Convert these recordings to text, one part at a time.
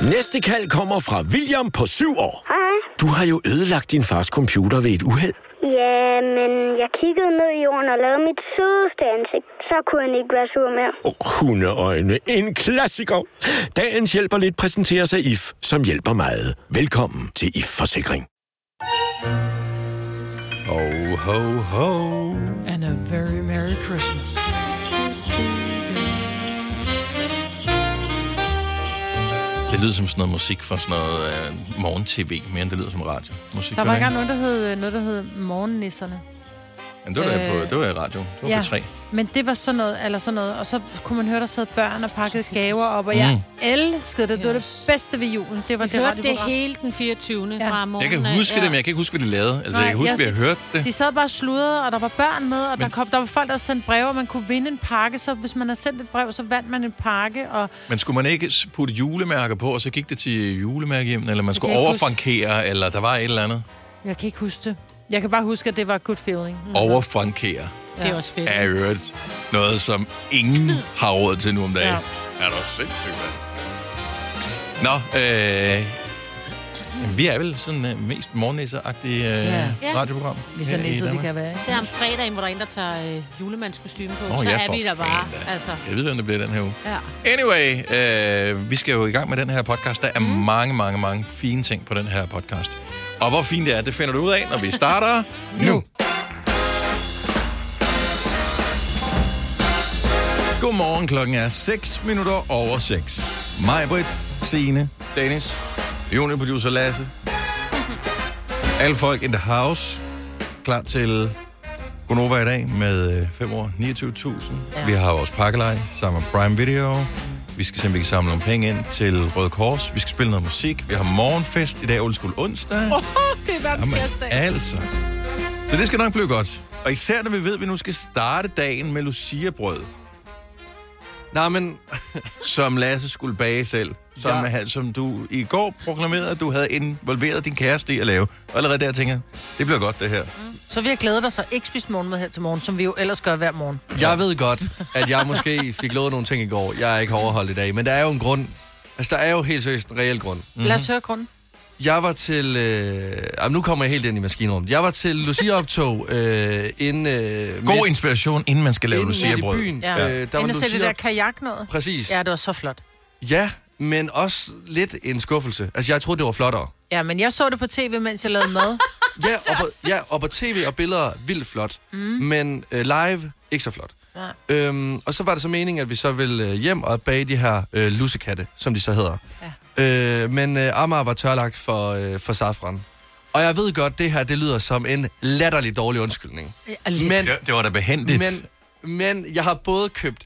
Næste kald kommer fra William på 7 år. Hej. Du har jo ødelagt din fars computer ved et uheld. Ja, men jeg kiggede ned i jorden og lavede mit sødeste ansigt. Så kunne han ikke være sur mere. Hundeøjne, en klassiker. Dagens hjælper lidt præsenteres af IF, som hjælper meget. Velkommen til IF Forsikring. Ho, ho, ho. And a very Merry Christmas. Det lyder som sådan noget musik fra sådan noget morgen-tv, mere end det lyder som radio. Musik Der var engang noget, der hed Morgennisserne. Men det var, det var i radio. Det var på 3. Men det var sådan noget, og så kunne man høre, der sad børn og pakkede gaver op, og jeg elskede det. Det var det bedste ved julen. Det var det hørte det hele den 24. fra morgenen. Jeg kan huske det, men jeg kan ikke huske, hvad de lavede. Altså, jeg kan huske, at jeg hørte det. De sad bare og sludrede, og der var børn med, og der var folk, der sendte breve, og man kunne vinde en pakke. Så hvis man har sendt et brev, så vandt man en pakke. Men skulle man ikke putte julemærker på, og så gik det til julemærkehjemmen, eller man skulle overfrankere, eller der var et eller andet? Jeg kan ikke huske det. Jeg kan bare huske, at det var good feeling. Overfrankere. Ja. Det er også fedt. Er jo noget, som ingen har råd til nu om dagen. Ja. Er der sindssygt, vi er vel sådan mest morgennisseagtige radioprogram. Vi er så nisset, vi kan være. Så om fredagen, hvor der er en, der tager julemandskostyme på, så er vi der bare. Altså. Jeg ved, hvem det bliver den her uge. Ja. Anyway, vi skal jo i gang med den her podcast. Der er mange fine ting på den her podcast. Og hvor fint det er, det finder du ud af, når vi starter nu. Godmorgen, klokken er 6:06. Maj-Brit, Signe, Dennis, juniorproducer Lasse. Alle folk in the house. Klar til Gonova i dag med 5 år, 29.000. Ja. Vi har vores pakkelej sammen med Prime Video. Vi skal simpelthen samle nogle penge ind til Røde Kors. Vi skal spille noget musik. Vi har morgenfest i dag, Old School onsdag. Det er verdenskærdsdag. Altså. Så det skal nok blive godt. Og især når vi ved, at vi nu skal starte dagen med Lucia-brød. Nej, men... som Lasse skulle bage selv. Som du i går proklamerede, at du havde involveret din kæreste i at lave. Og allerede der tænker jeg, det bliver godt det her. Så vi har glædet os at ikke spise morgenmad her til morgen, som vi jo ellers gør hver morgen. Jeg ved godt, at jeg måske fik lovet nogle ting i går. Jeg ikke har overholdt i dag, men der er jo en grund. Altså, der er jo helt seriøst en reel grund. Mm-hmm. Lad os høre grunden. Jeg var til... nu kommer jeg helt ind i maskinrummet. Jeg var til Lucia-optog god inspiration, inden man skal lave Lucia-brød. I byen. Ja. Der var inden at sætte det der kajak noget. Præcis. Ja, det var så flot. Ja, men også lidt en skuffelse. Altså, jeg troede, det var flottere. Ja, men jeg så det på tv, mens jeg lavede mad. og på tv og billeder vildt flot. Men live, ikke så flot. Ja. Og så var det så meningen, at vi så ville hjem og bage de her lussekatte, som de så hedder. Ja. Men Amager var tørlagt for safran. Og jeg ved godt, det her, det lyder som en latterlig dårlig undskyldning. Men, det var da behendigt. Men jeg har både købt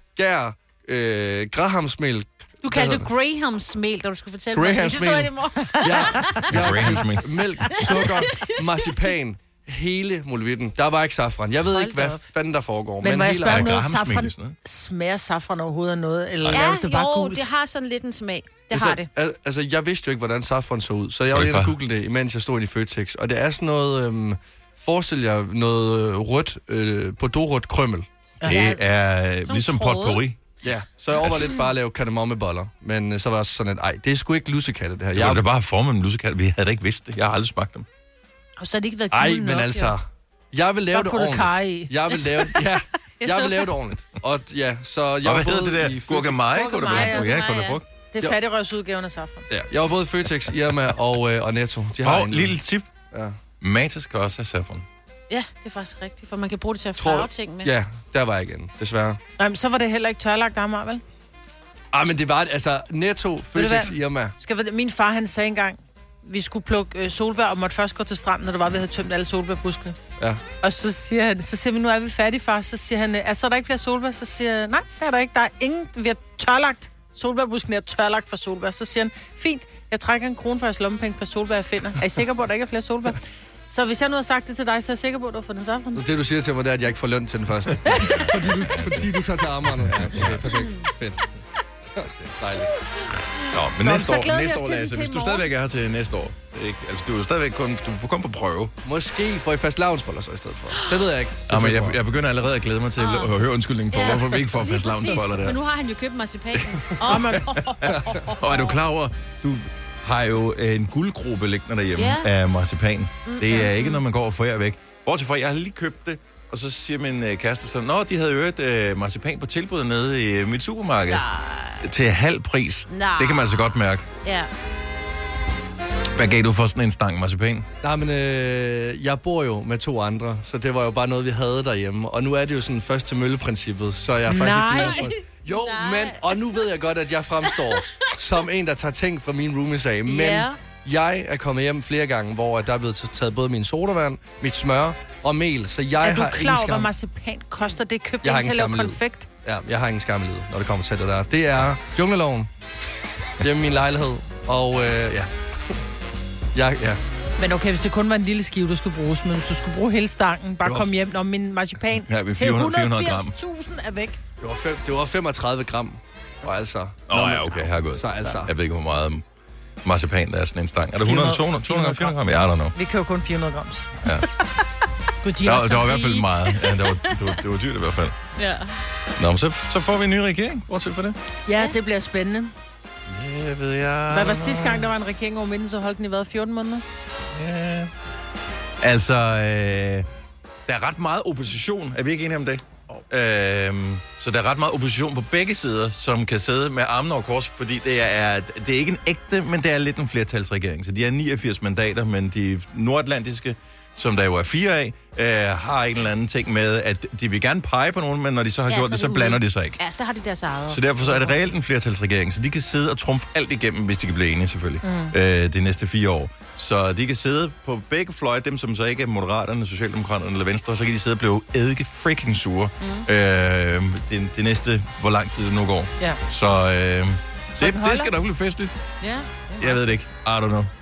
grahamsmel. Du kaldte det Grahamsmel, da du skulle fortælle mig. Det stod i det morges. Grahamsmel. Mælk, sukker, marcipan, hele muligheden. Der var ikke safran. Jeg ved ikke, hvad fanden der foregår. Men må jeg spørge noget, safran, smager safran overhovedet af noget? Eller laver det bare gult? Det har sådan lidt en smag. Det har det. Altså, jeg vidste jo ikke, hvordan safran så ud, så jeg var inde og google det, imens jeg stod i Føtex. Og det er sådan noget, forestil jer noget rødt, bordeaux-rødt krømmel. Det er ligesom potpourri. Ja, så jeg overvejede lidt bare at lave kardemommeboller. Men så var jeg sådan, at det er sgu ikke lussekatte, det her. Det var da bare formet med lussekatte. Vi havde da ikke vidst det. Jeg har aldrig smagt dem. Og så har det ikke været gul nok. Men altså, jeg vil lave det ordentligt. Jeg vil lave det ordentligt. Og ja, så jeg hvad hedder det der? Gurkemeje? Det er fattigrøvsudgaven af safran. Ja, jeg var både i Føtex, Irma og Netto. Og lille tip. Ja. Matas skal også have safran. Ja, det er faktisk rigtigt, for man kan bruge det til at farve ting med. Ja, der var jeg igen, desværre. Nej, men så var det heller ikke tørlagt Amager, vel? Men det var altså Netto, Føtex, Irma. Min far, han sagde engang, vi skulle plukke solbær og måtte først gå til stranden, når det var, vi havde tømt alle solbærbuskene. Ja. Og så siger vi, nu er vi færdige, far. Så siger han, så er der ikke flere solbær? Så siger jeg, nej, det er der ikke. Der er ingen, vi har tørlagt. Solbærbusken er tørlagt for solbær. Så siger han, fint, jeg trækker en krone for jeres lommepenge per solbær, jeg finder. Er I sikre på, at der ikke er flere solbær? Så hvis jeg nu har sagt det til dig, så er jeg sikker på, at du har fået den safran. Det, du siger til mig, det er, at jeg ikke får løn til den første. fordi du tager til Amager nu. Ja, okay, perfekt. Fedt. Dejligt. Nå, men næste år, Lasse, hvis du stadigvæk er her til næste år, ikke? Altså, du er stadigvæk kun på prøve. Måske får I fast lavnsboller så i stedet for. Det ved jeg ikke. Ja, men jeg begynder allerede at glæde mig til at høre undskyldningen for, hvorfor vi ikke får fast lavnsboller der. Men nu har han jo købt marcipanen. Og er du klar over, du har jo en guldgruppe liggende derhjemme af marcipan. Det er ikke noget, man går og forærer væk. Bortset fra, jeg har lige købt det, og så siger min kæreste så, nå, de havde jo marcipan på tilbud nede i mit supermarked. Nej. Til halv pris. Nej. Det kan man altså godt mærke. Ja. Hvad gav du for sådan en stang marcipan? Nej, men jeg bor jo med 2 andre, så det var jo bare noget, vi havde derhjemme. Og nu er det jo sådan først til mølle-princippet, så jeg er faktisk ikke mere jo, men, og nu ved jeg godt, at jeg fremstår som en, der tager ting fra mine roomies af, men jeg er kommet hjem flere gange, hvor der er blevet taget både min sodavand, mit smør og mel, så jeg har ingen skam. Er du klar over, hvad marcipan koster? Det købt ind til at lave konfekt. Ja, jeg har ingen skam i livet, når det kommer til det der. Det er jungleloven hjemme i min lejlighed, og ja. Men okay, hvis det kun var en lille skive, du skulle bruges, men hvis du skulle bruge hele stangen, bare kom hjem, når min marcipan til 180.000 er væk. Det var 35 gram, og altså... okay, herregud. Så altså... Jeg ved ikke, hvor meget marcipan der er sådan en stang. Er det 100, 200, 400 gram? Ja, I don't know. Vi køber kun 400 grams. Ja. Det var i hvert fald meget. Ja, det var dyrt i hvert fald. Ja. Nå, men så får vi en ny regering. Bortset for det. Ja, det bliver spændende. Det ved jeg. Hvad var sidste gang, der var en regering over midten, så holdt den i 14 måneder? Ja. Altså, der er ret meget opposition. Er vi ikke enige om det? Så der er ret meget opposition på begge sider, som kan sidde med armen over kors, fordi det er ikke en ægte, men det er lidt en flertalsregering. Så de er 89 mandater, men de nordatlantiske, som der jo er 4 af, har en eller anden ting med, at de vil gerne pege på nogen, men når de så har gjort det, så blander de sig ikke. Ja, så har de deres eget. Så derfor så er det reelt en flertalsregering, så de kan sidde og trumfe alt igennem, hvis de kan blive enige selvfølgelig, de næste 4 år. Så de kan sidde på begge fløje, dem som så ikke er Moderaterne, Socialdemokraterne eller Venstre, så kan de sidde og blive eddike freaking sure det næste, hvor lang tid det nu går. Ja. Så det skal nok blive festligt. Ja. Jeg ved det ikke. I don't know.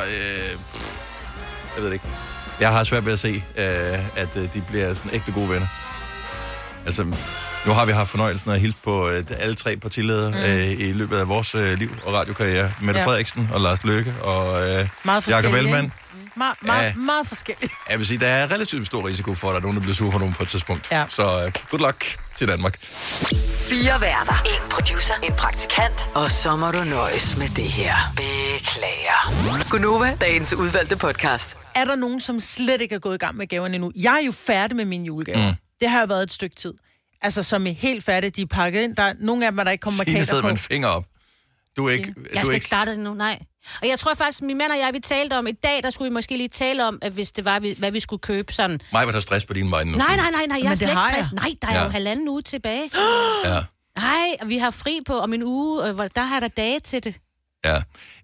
Jeg ved det ikke. Jeg har svært ved at se, at de bliver sådan ægte gode venner. Altså, nu har vi haft fornøjelsen af at hilse på alle 3 partiledere i løbet af vores liv og radiokarriere. Mette Frederiksen og Lars Løkke og Jakob Ellemann. Meget forskelligt. Jeg vil sige, der er relativt stor risiko for, at der er nogen, der bliver sur for nogen på et tidspunkt. Ja. Så good luck til Danmark. 4 værter, 1 producer, 1 praktikant, og så må du nøjes med det her. Beklager. Gunova, dagens udvalgte podcast. Er der nogen, som slet ikke er gået i gang med gaverne endnu? Jeg er jo færdig med mine julegaver. Det har jo været et stykke tid. Altså, som er helt færdige, de er pakket ind. Der er nogle af dem, der ikke kommer markater på. Signe sidder med en finger op. Du er ikke... Jeg skal ikke starte det nu, nej. Og jeg tror faktisk, min mand og jeg, vi talte om, i dag, der skulle vi måske lige tale om, at hvis det var, hvad vi skulle købe sådan... Mig var der stress på din vej nu. Nej, jeg er slet ikke stress. Nej, der er jo 1,5 uge tilbage. Ja. Nej, vi har fri på om en uge, der har der dage til det. Ja.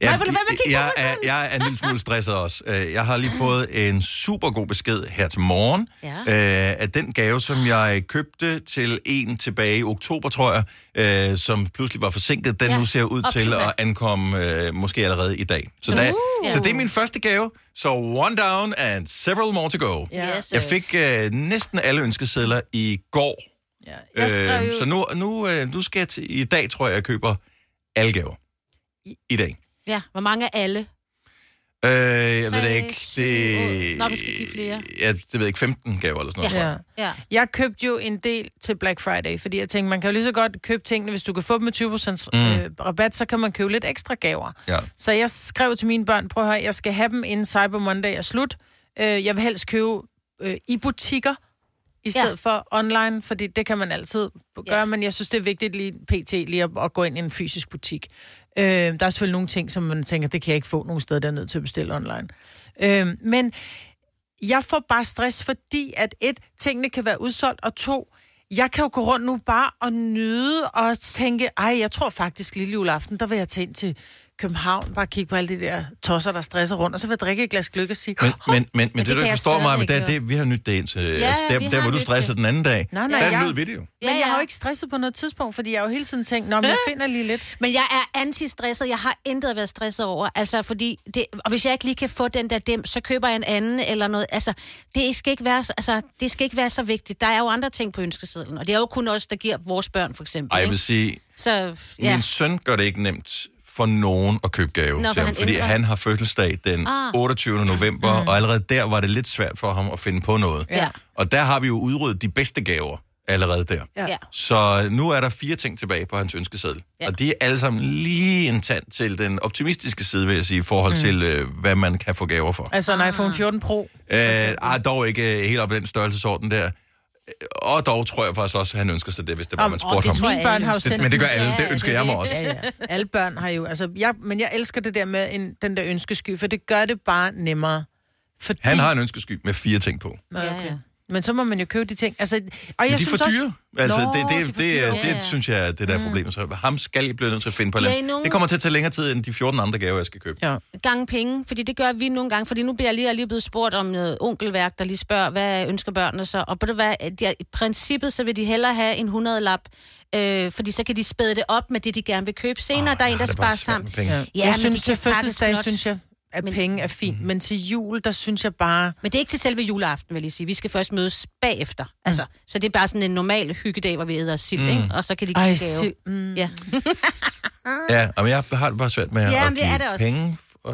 Jeg er en lille smule stresset også. Jeg har lige fået en super god besked her til morgen, at den gave, som jeg købte til en tilbage i oktober, tror jeg, som pludselig var forsinket, den nu ser ud til at ankomme måske allerede i dag. Så det er min første gave. Så one down and several more to go. Yes, jeg fik næsten alle ønskesedler i går. Så nu skal jeg i dag, tror jeg køber alle gaver. I dag. Ja, hvor mange er alle? Jeg ved det ikke. Nå, du skal give flere. Ja, det ved jeg ikke, 15 gaver eller sådan noget. Ja. Jeg købte jo en del til Black Friday, fordi jeg tænkte, man kan jo lige så godt købe tingene, hvis du kan få dem med 20% rabat, så kan man købe lidt ekstra gaver. Ja. Så jeg skrev til mine børn, prøv at høre, jeg skal have dem inden Cyber Monday er slut. Jeg vil helst købe i butikker, i stedet for online, fordi det kan man altid gøre, men jeg synes, det er vigtigt lige at gå ind i en fysisk butik. Der er selvfølgelig nogle ting, som man tænker, det kan jeg ikke få nogen steder, der er nødt til at bestille online. Men jeg får bare stress, fordi at 1, tingene kan være udsolgt, og 2, jeg kan jo gå rundt nu bare og nyde og tænke, jeg tror faktisk lille juleaften, der vil jeg tage ind til København, bare kigge på alle de der tosser, der stresser rundt, og så vil jeg drikke et glas gløgg og sige... Men det du ikke forstår mig, men det, vi har nyt det ind til... der hvor du stressede den anden dag, der lød video. Men jeg har jo ikke stresset på noget tidspunkt, fordi jeg har jo hele tiden tænkt, men jeg finder lige lidt. Men jeg er anti-stresset, jeg har intet at være stresset over, altså fordi... og hvis jeg ikke lige kan få den der dem, så køber jeg en anden eller noget, altså det skal ikke være så vigtigt. Der er jo andre ting på ønskesedlen, og det er jo kun os, der giver vores børn, for eksempel. Jeg vil sige... Så, ja. Min søn gør det ikke nemt for nogen at købe gave til ham, fordi han har fødselsdag den 28. november, og allerede der var det lidt svært for ham at finde på noget. Ja. Og der har vi jo udryddet de bedste gaver allerede der. Ja. Så nu er der 4 ting tilbage på hans ønskeseddel. Ja. Og de er alle sammen lige en tand til den optimistiske side, vil jeg sige, i forhold til, hvad man kan få gaver for. Altså en iPhone 14 Pro? Dog ikke helt op i den størrelsesorden der. Og dog tror jeg faktisk også, at han ønsker sig det, hvis det var, man spurgte ham. Mine børn har jo sendt... Men det gør alle, det ønsker jeg mig også. Ja. Alle børn har jo... Altså, men jeg elsker det der med den der ønskesky, for det gør det bare nemmere. Fordi... Han har en ønskesky med 4 ting på. Okay. Men så må man jo købe de ting. Altså, og jeg de er for dyre. Altså, det det synes jeg, det der er problemet. Så ham skal I blive nødt til at finde på land. Det kommer til at tage længere tid, end de 14 andre gaver, jeg skal købe. Ja. Gange penge, fordi det gør vi nogle gange. Fordi nu bliver jeg lige blevet spurgt om noget onkelværk, der lige spørger, hvad ønsker børnene så? Og i princippet, så vil de hellere have en 100-lap, fordi så kan de spæde det op med det, de gerne vil købe senere. Der er en, der sparer sammen. Ja, jeg synes, til fødselsdag, synes jeg, at penge er fint, men til jul, der synes jeg bare... Men det er ikke til selve juleaften, vil jeg sige. Vi skal først mødes bagefter. Altså, så det er bare sådan en normal hyggedag, hvor vi æder sild, ikke? Og så kan de give gave. Ja. Ja, men jeg har det bare svært med at give penge.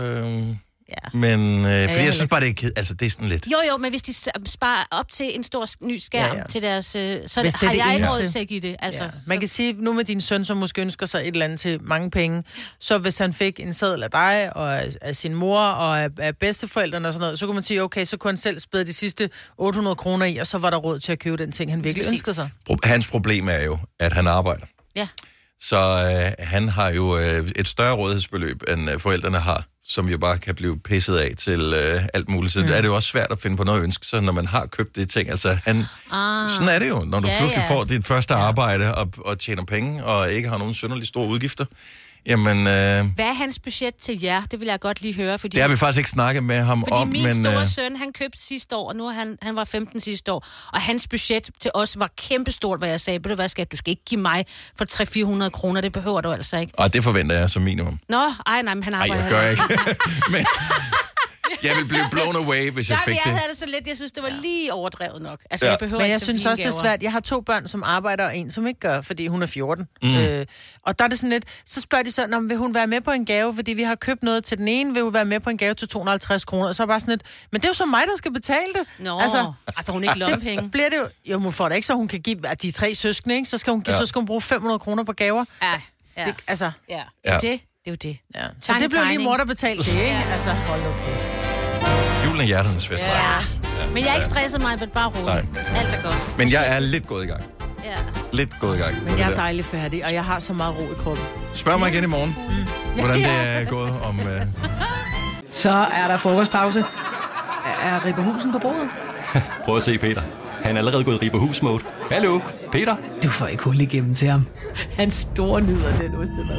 Ja. Men fordi jeg synes bare, det er kedeligt. Altså, det er sådan lidt... Jo, men hvis de sparer op til en stor ny skærm til deres... Så har jeg ikke råd til at give det. Altså, ja. Man kan sige, nu med din søn, som måske ønsker sig et eller andet til mange penge, så hvis han fik en seddel af dig, og af sin mor, og af bedsteforældrene og sådan noget, så kunne man sige, okay, så kunne han selv spæde de sidste 800 kroner i, og så var der råd til at købe den ting, han virkelig ønskede sig. Hans problem er jo, at han arbejder. Ja. Så han har jo et større rådighedsbeløb, end forældrene har, som jo bare kan blive pisset af til alt muligt. Så er det jo også svært at finde på noget ønske, så når man har købt det ting, altså sådan er det jo, når du pludselig får dit første arbejde og tjener penge, og ikke har nogen synderligt store udgifter. Jamen, hvad er hans budget til jer? Det vil jeg godt lige høre. Fordi det har vi faktisk ikke snakket med ham om. Fordi min store søn, han købte sidste år, og nu han var 15 sidste år, og hans budget til os var kæmpestort, hvad jeg sagde. Du skal ikke give mig for 300-400 kroner, det behøver du altså ikke. Og det forventer jeg som minimum. Nå, men han arbejder. Nej, jeg gør ikke. Men jeg vil blive blown away, hvis jeg fik det. Jeg havde det så lidt, jeg synes, det var lige overdrevet nok. Altså, jeg behøver men ikke jeg synes også, det er svært. Jeg har 2 børn, som arbejder, og en, som ikke gør, fordi hun er 14. Og der er det sådan lidt, så spørger de så, vil hun være med på en gave, fordi vi har købt noget til den ene, vil hun være med på en gave til 250 kroner, og så er bare sådan lidt, men det er jo så mig, der skal betale det. Nå, altså, får hun ikke lommepenge? Bliver det jo, hun får det ikke, så hun kan give de 3 søskende, ikke? Så skal hun bruge 500 kroner på gaver. Ja. Det, altså. Ja. Det er jo det. Ja. Så det bliver lige mor, der betalte det, ikke? Altså, hold nu kæft. Julen er hjerternes fest. Ja. Men jeg er ikke stresset mig, men bare roligt. Alt er godt. Men jeg er lidt gået i gang. Ja. Lidt gået i gang. Men jeg er dejligt færdig, og jeg har så meget ro i kroppen. Spørg mig igen i morgen, hvordan det er gået om... Så er der frokostpause. Er Ripper Husen på bordet? Prøv at se, Peter. Han er allerede gået i Ripper Hus-mode. Hallo, Peter? Du får ikke hul igennem til ham. Han store nyder den ostemad.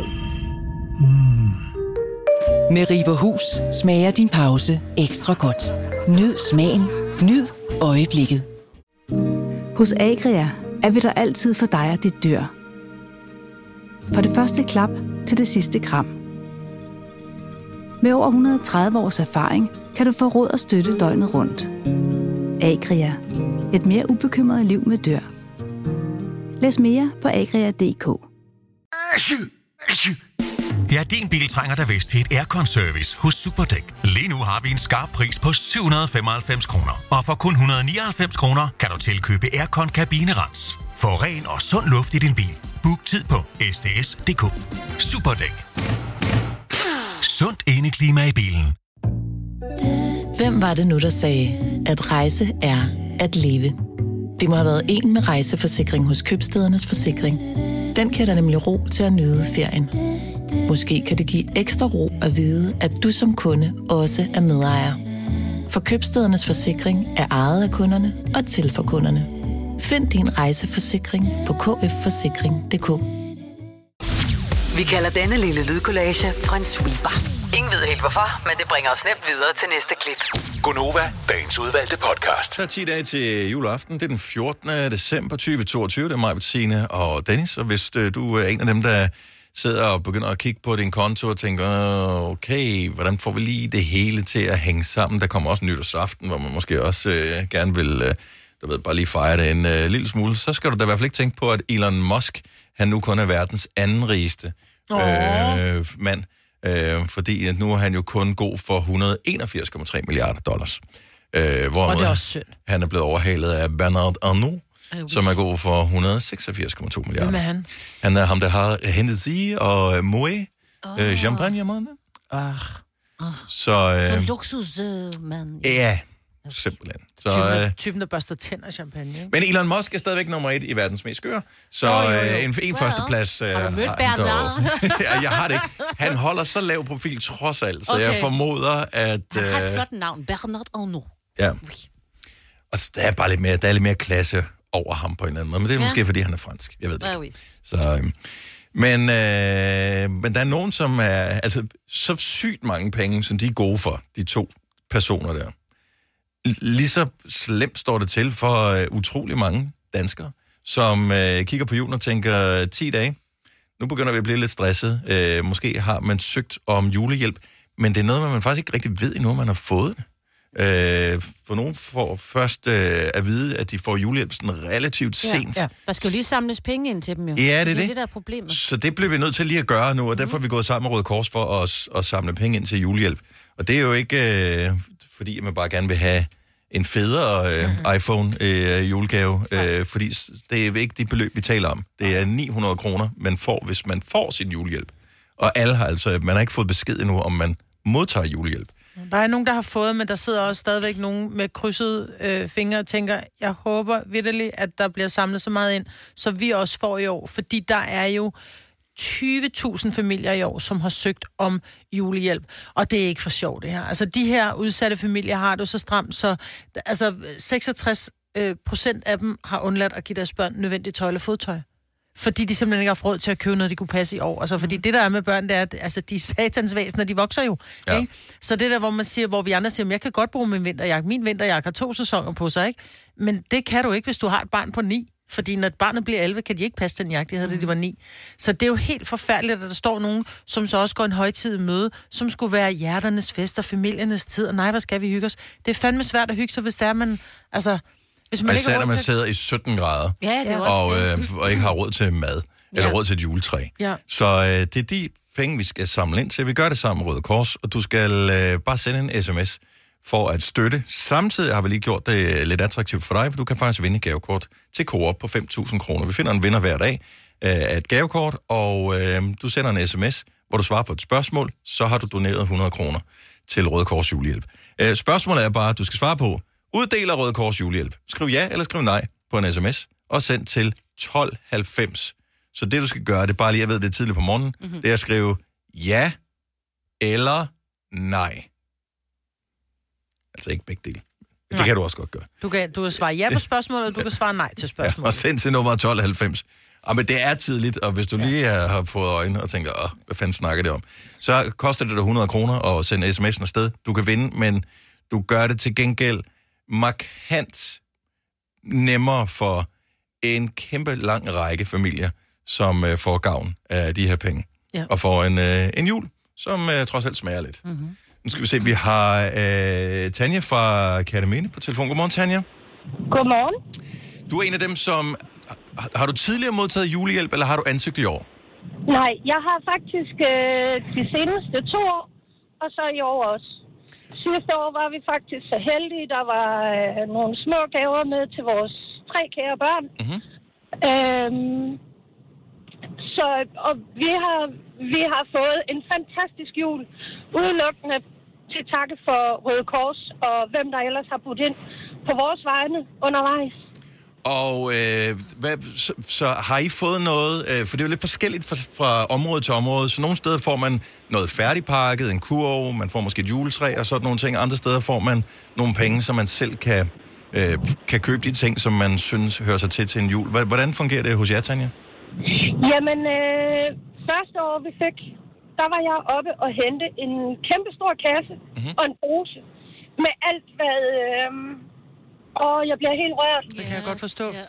Med Ripper Hus smager din pause ekstra godt. Nyd smagen. Nyd øjeblikket. Hos Agria er vi der altid for dig og dit dyr. For det første klap til det sidste kram. Med over 130 års erfaring kan du få råd og støtte døgnet rundt. Agria. Et mere ubekymret liv med dyr. Læs mere på agria.dk. Ja, din bil trænger da vist til et aircon-service hos Superdæk. Lige nu har vi en skarp pris på 795 kroner. Og for kun 199 kroner kan du tilkøbe aircon-kabinerens. Få ren og sund luft i din bil. Book tid på sds.dk. Superdæk. Sundt indeklima i bilen. Hvem var det nu, der sagde, at rejse er at leve? Det må have været en med rejseforsikring hos Købstædernes Forsikring. Den kan der nemlig ro til at nyde ferien. Måske kan det give ekstra ro at vide, at du som kunde også er medejer. For Købstædernes Forsikring er ejet af kunderne og til for kunderne. Find din rejseforsikring på kfforsikring.dk. Vi kalder denne lille lydkollage en sweeper. Ingen ved helt hvorfor, men det bringer os nemt videre til næste klip. Gonova, dagens udvalgte podcast. Der er 10 dage til juleaften. Det er den 14. december 2022. Det er mig, Bettine og Dennis. Og hvis du er en af dem, der sidder og begynder at kigge på din konto og tænker, okay, hvordan får vi lige det hele til at hænge sammen? Der kommer også nytårsaften, hvor man måske også gerne vil, bare lige fejre det en lille smule. Så skal du da i hvert fald ikke tænke på, at Elon Musk, han nu kun er verdens anden rigeste mand. Fordi nu er han jo kun god for $181,3 milliarder. Hvor det er også synd. Han er blevet overhalet af Bernard Arnault, som er god for $186,2 milliarder. Hvem er han? Han er ham, der har Hennessy og Moet, champagne-manden. Så luksusmand. Ja, simpelthen. Så, typen, der børster tænder champagne. Ikke? Men Elon Musk er stadigvæk nummer 1 i verdens mest skøre. Så en førsteplads... Har du mødt Bernard? Ja, jeg har det ikke. Han holder så lav profil trods alt, så jeg formoder, at... Han har et flot navn, Bernard Arnault. Ja. Og der er bare lidt mere klasse over ham på en eller anden måde. Men det er måske, fordi han er fransk. Jeg ved det ikke. Så, men der er nogen, som er... Altså, så sygt mange penge, som de er gode for, de to personer der. Lige så slemt står det til for utrolig mange danskere, som kigger på julen og tænker, 10 dage, nu begynder vi at blive lidt stresset. Måske har man søgt om julehjælp, men det er noget, man faktisk ikke rigtig ved endnu, man har fået. For nogen får først at vide, at de får julehjælp sådan relativt sent. Ja. Der skal jo lige samles penge ind til dem jo. Ja, det er det, der er problemet. Så det bliver vi nødt til lige at gøre nu, og derfor er vi gået sammen med Røde Kors for at samle penge ind til julehjælp. Og det er jo ikke, fordi man bare gerne vil have en federe iPhone julegave, fordi det er ikke de beløb, vi taler om. Det er 900 kroner, man får, hvis man får sin julehjælp. Og alle har altså, man har ikke fået besked endnu, om man modtager julehjælp. Der er nogen, der har fået, men der sidder også stadigvæk nogen med krydsede fingre og tænker, jeg håber vitterligt, at der bliver samlet så meget ind, så vi også får i år. Fordi der er jo 20.000 familier i år, som har søgt om julehjælp. Og det er ikke for sjovt, det her. Altså, de her udsatte familier har det så stramt, så altså 66% af dem har undladt at give deres børn nødvendigt tøj eller fodtøj. Fordi de simpelthen ikke har haft råd til at købe noget, de kunne passe i år. Altså, fordi det, der er med børn, det er, at altså, de satans væsener, de vokser jo. Ja. Ikke? Så det der, hvor man siger, hvor vi andre siger, jeg kan godt bruge min vinterjakke. Min vinterjakke har 2 sæsoner på sig, ikke? Men det kan du ikke, hvis du har et barn på 9. Fordi når barnet bliver 11, kan de ikke passe den jakke, de havde, da de var 9. Så det er jo helt forfærdeligt, at der står nogen, som så også går en højtidig møde, som skulle være hjerternes fest og familiernes tid, og nej, hvad skal vi hygge os? Det er fandme svært at hygge sig, hvis det er, man... Altså, hvis man især når man sidder i 17 grader, og ikke har råd til mad, eller råd til et juletræ. Ja. Så det er de penge, vi skal samle ind til. Vi gør det sammen med Røde Kors, og du skal bare sende en sms for at støtte. Samtidig har vi lige gjort det lidt attraktivt for dig, for du kan faktisk vinde et gavekort til Coop på 5.000 kroner. Vi finder en vinder hver dag af et gavekort, og du sender en sms, hvor du svarer på et spørgsmål, så har du doneret 100 kroner til Røde Kors julehjælp. Spørgsmålet er bare, at du skal svare på, uddeler Røde Kors julehjælp. Skriv ja eller skriv nej på en sms, og send til 1290. Så det, du skal gøre, det er bare lige, jeg ved, det er tidligt på morgenen, det er at skrive ja eller nej. Altså ikke begge dele. Det kan du også godt gøre. Du kan svare ja på spørgsmålet, og du kan svare nej til spørgsmålet. Ja, og send til nummer 1290. Men det er tidligt, og hvis du lige har fået øjne og tænker, hvad fanden snakker det om, så koster det dig 100 kroner at sende sms'en afsted. Du kan vinde, men du gør det til gengæld markant nemmere for en kæmpe lang række familier, som får gavn af de her penge. Ja. Og får en jul, som trods alt smager lidt. Mm-hmm. Nu skal vi se, vi har Tanja fra Kerteminde på telefon. Godmorgen, Tanja. Godmorgen. Du er en af dem, som... Har du tidligere modtaget julehjælp, eller har du ansøgt i år? Nej, jeg har faktisk de seneste 2 år, og så i år også. Sidste år var vi faktisk så heldige. Der var nogle små gaver med til vores 3 kære børn. Mm-hmm. Og vi har fået en fantastisk jul, udelukkende til takke for Røde Kors, og hvem der ellers har budt ind på vores vegne undervejs. Og så har I fået noget, for det er jo lidt forskelligt fra område til område, så nogle steder får man noget færdigpakket, en kurv, man får måske et juletræ og sådan nogle ting, andre steder får man nogle penge, så man selv kan købe de ting, som man synes hører sig til en jul. Hvordan fungerer det hos jer, Tanja? Jamen, første år vi fik, der var jeg oppe og hente en kæmpe stor kasse og en pose med alt, hvad... jeg bliver helt rørt. Det kan jeg godt forstå. Ja.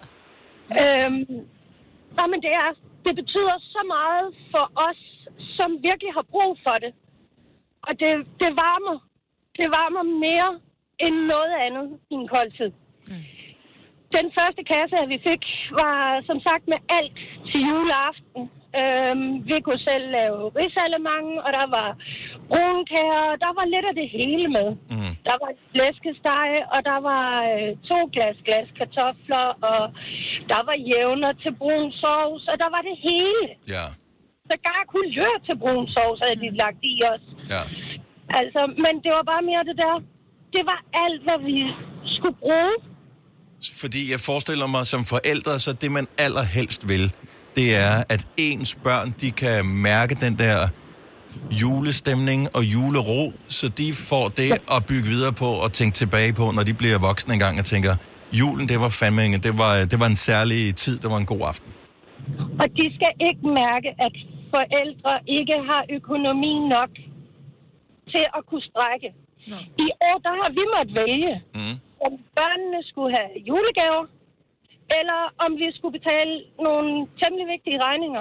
Men det betyder så meget for os, som virkelig har brug for det. Og det varmer. Det varmer mere end noget andet i en kold tid. Den første kasse, vi fik, var som sagt med alt til juleaften. Vi kunne selv lave risalemang, og der var brunkager, der var lidt af det hele med. Der var flæskesteg, og der var 2 glas kartofler, og der var jævner til brun sovs, og der var det hele. Ja. Så gar kulør til brun sovs havde de lagt i os. Ja. Altså, men det var bare mere det der. Det var alt, hvad vi skulle bruge. Fordi jeg forestiller mig som forældre, så det man allerhelst vil, det er, at ens børn, de kan mærke den der julestemning og julero, så de får det at bygge videre på og tænke tilbage på, når de bliver voksne en gang og tænker, julen, det var fandme, det var en særlig tid, det var en god aften. Og de skal ikke mærke, at forældre ikke har økonomi nok til at kunne strække. I år, der har vi måttet vælge, om børnene skulle have julegaver, eller om vi skulle betale nogle temmelig vigtige regninger.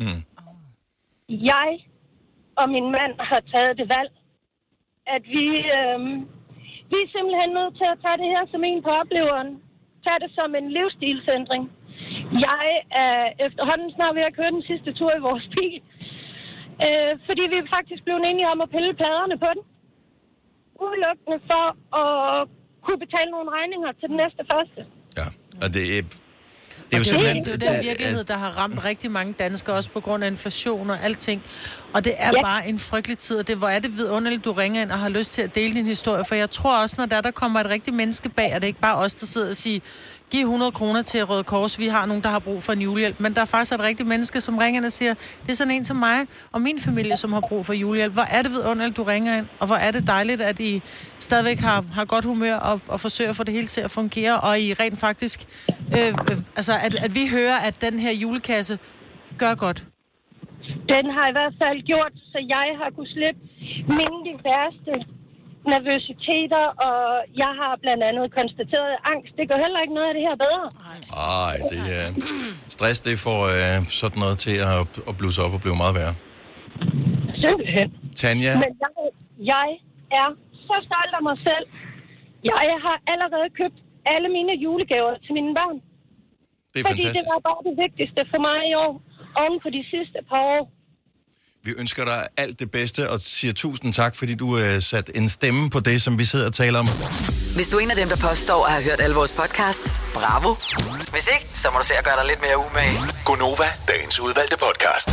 Jeg og min mand har taget det valg, at vi er simpelthen nødt til at tage det her som en på opleveren. Tage det som en livsstilsændring. Jeg er efterhånden snart ved at køre den sidste tur i vores bil, fordi vi er faktisk blevet enige om at pille pladerne på den. Udelukkende for at kunne betale nogle regninger til den næste første. Ja, og det er jo simpelthen... Det er den virkelighed, der har ramt rigtig mange danskere, også på grund af inflation og alting. Og det er bare en frygtelig tid, og hvor er det vidunderligt, du ringer ind og har lyst til at dele din historie. For jeg tror også, når der kommer et rigtigt menneske bag, og det er ikke bare os, der sidder og siger, giv 100 kroner til Røde Kors, vi har nogen, der har brug for en julehjælp. Men der er faktisk et rigtigt menneske, som ringer ind og siger, det er sådan en som mig og min familie, som har brug for julehjælp. Hvor er det vidunderligt, du ringer ind, og hvor er det dejligt, at I stadigvæk har godt humør og forsøger at få det hele til at fungere, og I rent faktisk, altså at vi hører, at den her julekasse gør godt. Den har i hvert fald gjort, så jeg har kunnet slippe de værste nervøsiteter, og jeg har blandt andet konstateret angst. Det går heller ikke noget af det her bedre. Nej, det er... Stress, det får sådan noget til at blusse op og blive meget værre. Simpelthen. Tanja? Men jeg er så stolt af mig selv. Jeg har allerede købt alle mine julegaver til mine børn. Det er fordi fantastisk. Det var bare det vigtigste for mig i år, oven på de sidste par år. Vi ønsker dig alt det bedste, og siger tusind tak, fordi du sat en stemme på det, som vi sidder og taler om. Hvis du er en af dem, der påstår at have hørt alle vores podcasts, bravo. Hvis ikke, så må du se at gøre dig lidt mere umage. Gonova, dagens udvalgte podcast.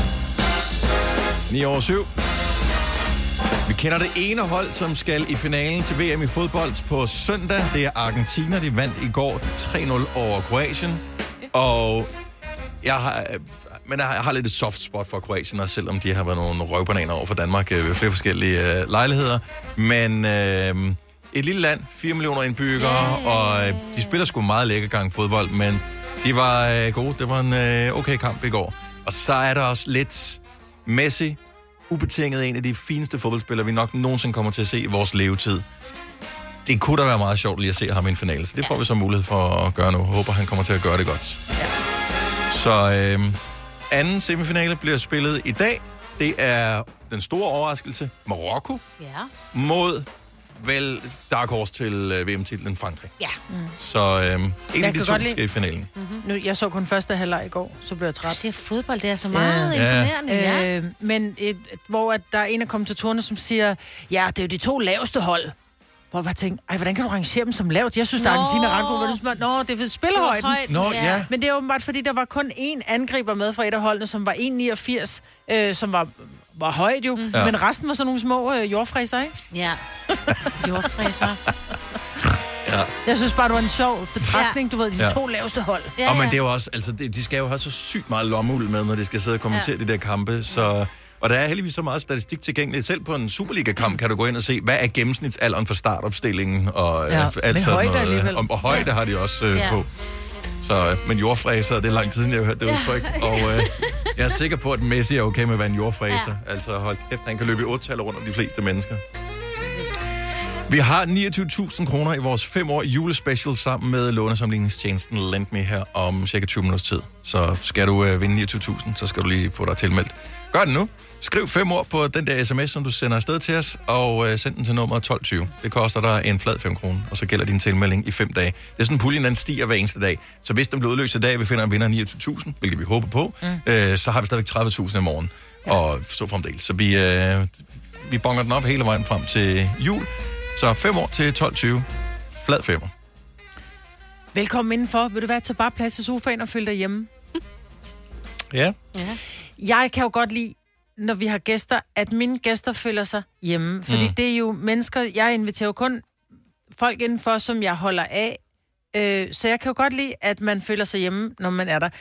9:07. Vi kender det ene hold, som skal i finalen til VM i fodbold på søndag. Det er Argentina. De vandt i går 3-0 over Kroatien. Og jeg har lidt et soft spot for Kroatien, også selvom de har været nogle røvbananer over for Danmark ved flere forskellige lejligheder. Men et lille land, 4 millioner indbyggere, og de spiller sgu meget lækker gang fodbold, men de var gode. Det var en okay kamp i går. Og så er der også lidt Messi, ubetinget en af de fineste fodboldspillere, vi nok nogensinde kommer til at se i vores levetid. Det kunne da være meget sjovt lige at se ham i en finale, så det får vi så mulighed for at gøre nu. Håber, han kommer til at gøre det godt. Ja. Så anden semifinale bliver spillet i dag. Det er den store overraskelse, Marokko mod vel Dark Horse til VM-titlen Frankrig. Ja. Så en af de to skal i finalen. Nu, jeg så kun første halvleg i går, så blev jeg træt. Du siger fodbold, det er så meget imponerende. Men hvor der er en af kommentatorerne, som siger, ja, det er jo de to laveste hold. Hvor jeg tænkte, hvordan kan du rangere dem som lavt? Jeg synes, der er Argentina ret god. Nå, det er ved spillerhøjden. Men det er åbenbart, fordi der var kun én angriber med fra et af holdene, som var 1,89, som var højt jo. Ja. Men resten var sådan nogle små jordfræser, ikke? Ja, jordfræser. Ja. Jeg synes bare, det var en sjov betragtning, du ved, de to laveste hold. Ja, men det er jo også, altså, de skal jo have så sygt meget lommeuld med, når de skal sidde og kommentere de der kampe, så... Og der er heldigvis så meget statistik tilgængeligt. Selv på en Superliga-kamp kan du gå ind og se, hvad er gennemsnitsalderen for startopstillingen, og alt sådan noget. Og højde har de også på. Så, men jordfræser, det er lang tid siden, jeg har hørt det udtryk. Og jeg er sikker på, at Messi er okay med at være en jordfræser. Altså hold kæft, han kan løbe i 8-taller rundt om de fleste mennesker. Vi har 29.000 kroner i vores 5 år julespecial sammen med lånesamligningstjenesten LendMe her om cirka 20 minutters tid. Så skal du vinde 29.000, så skal du lige få dig tilmeldt. Gør det nu. Skriv 5 ord på den der sms, som du sender afsted til os, og send den til nummeret 1220. Det koster dig en flad 5 kroner, og så gælder din tilmelding i 5 dage. Det er sådan, puljen den stiger hver eneste dag. Så hvis den bliver udløst i dag, vi finder en vinder af 29.000, hvilket vi håber på, så har vi stadigvæk 30.000 i morgen. Ja. Og så fremdeles. Så vi bonger den op hele vejen frem til jul. Så 5 år til 1220. Flad 5'er. Velkommen indenfor. Vil du være til bare plads i sofaen og følge dig hjemme? Ja. Jeg kan jo godt lide, når vi har gæster, at mine gæster føler sig hjemme. Fordi det er jo mennesker, jeg inviterer jo kun folk indenfor, som jeg holder af. Så jeg kan jo godt lide, at man føler sig hjemme, når man er der.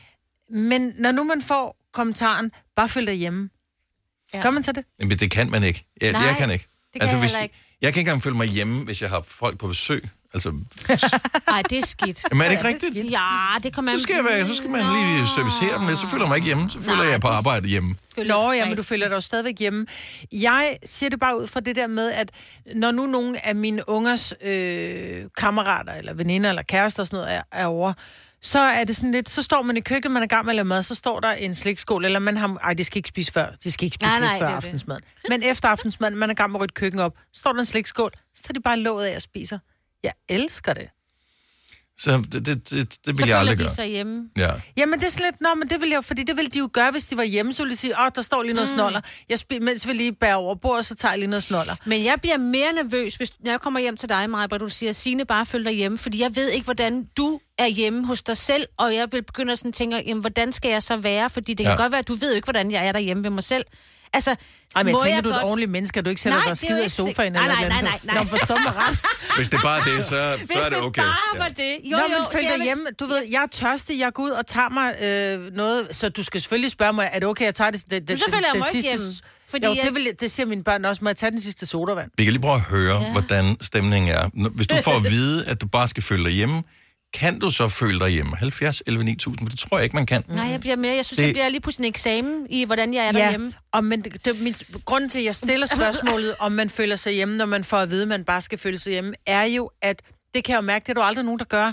Men når nu man får kommentaren, bare følg dig hjemme. Ja. Gør man så det? Men det kan man ikke. Jeg kan ikke. Det kan jeg ikke. Jeg kan ikke engang føle mig hjemme, hvis jeg har folk på besøg. Altså... Nej, det er skidt. Men er det ikke rigtigt? Ja, det kan man... Så skal man lige servicere dem lidt, så føler jeg mig ikke hjemme. Så føler jeg på arbejde hjemme. Nå, ja, men du føler dig jo stadigvæk hjemme. Jeg siger det bare ud fra det der med, at når nu nogle af mine ungers kammerater, eller veninder, eller kærester og sådan noget er over, så er det sådan lidt, så står man i køkkenet, man er i gang med at lave mad, så står der en slikskål, eller man har, de skal ikke spise før, før aftensmaden. Men efter aftensmaden, man er i gang med at rydde køkken op, står der en slikskål, så tager de bare låget af og spiser. Jeg elsker det. Så det vil jeg aldrig gøre. Så hjemme. Ja. Jamen det er slet, men det vil jeg, fordi det ville de jo gøre, hvis de var hjemme, så ville de sige, der står lige noget snoller. Mens vi lige bærer over bordet, så tager jeg lige noget snoller. Men jeg bliver mere nervøs, når jeg kommer hjem til dig, Maja, hvor du siger, Signe, bare følg dig hjemme, fordi jeg ved ikke, hvordan du er hjemme hos dig selv, og jeg vil begynde sådan at tænke, jamen, hvordan skal jeg så være? Fordi det kan godt være, at du ved ikke, hvordan jeg er derhjemme ved mig selv. Altså, men jeg tænker, du er et ordentligt menneske, du ikke sætter dig og skider i sofaen. Nej. Nå, forstår mig ret. Hvis det bare er det, så er det okay. Hvis det bare var det. Jo, men følg dig hjemme. Du ved, jeg er tørstig, jeg går ud og tager mig noget, så du skal selvfølgelig spørge mig, er det okay, jeg tager det sidste... Fordi det siger mine børn også, må jeg tage den sidste sodavand? Vi kan lige prøve at høre, hvordan stemningen er. Hvis du får at vide, at du bare skal følge dig hjemme, kan du så føle dig hjemme? 70, 11, 9000, for det tror jeg ikke, man kan. Nej, jeg bliver lige på sådan en eksamen i, hvordan jeg er derhjemme. Men grunden til, at jeg stiller spørgsmålet, om man føler sig hjemme, når man får at vide, at man bare skal føle sig hjemme, er jo, at det kan jeg jo mærke, det er du aldrig nogen, der gør.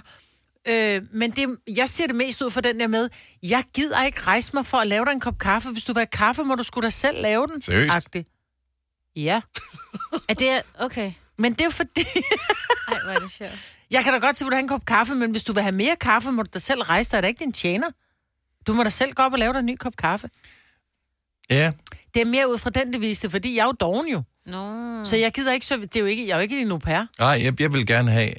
Men jeg siger det mest ud for den der med, jeg gider ikke rejse mig for at lave dig en kop kaffe. Hvis du vil have kaffe, må du sgu da selv lave den. Seriøst? Agtigt. Ja. Er det okay? Men det er jo fordi... Ej, hvor er det sjovt. Jeg kan da godt se, at du vil have en kop kaffe, men hvis du vil have mere kaffe, må du da selv rejse dig. Er det ikke din tjener? Du må da selv gå op og lave dig en ny kop kaffe. Ja. Det er mere ud fra den devise, fordi jeg er jo doven jo. No. Så jeg gider ikke, det er jo ikke, jeg er jo ikke din au pair. Nej, jeg vil gerne have...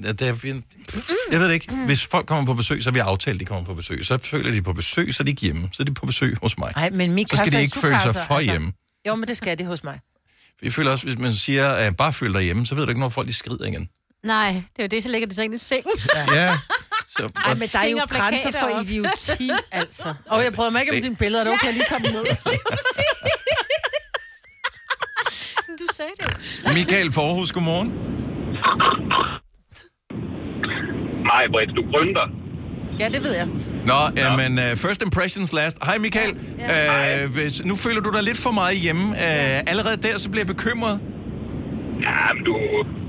Jeg ved det ikke. Hvis folk kommer på besøg, så vil jeg aftale, at de kommer på besøg. Så føler de på besøg, så er de ikke hjemme. Så er de på besøg hos mig. Nej, men så skal de ikke føle sig for hjemme. Jo, men det skal de hos mig. Jeg føler også, hvis man siger, at bare føl dig hjemme, så ved du ikke, når folk de skrider igen. Nej, det er jo det, så ligger det så ind i sengen. Ja. Ej, men der er jo grænser for idioti, altså. Og jeg prøver mig ikke om dine billeder, er det okay, jeg lige tager dem ned? Du sagde det. Michael fra Aarhus, godmorgen. Nej, Britt, du grønter. Ja, det ved jeg. Nå, men first impressions last. Hej Michael. Nu føler du dig lidt for meget hjemme. Allerede der, så bliver jeg bekymret. Ja, men du...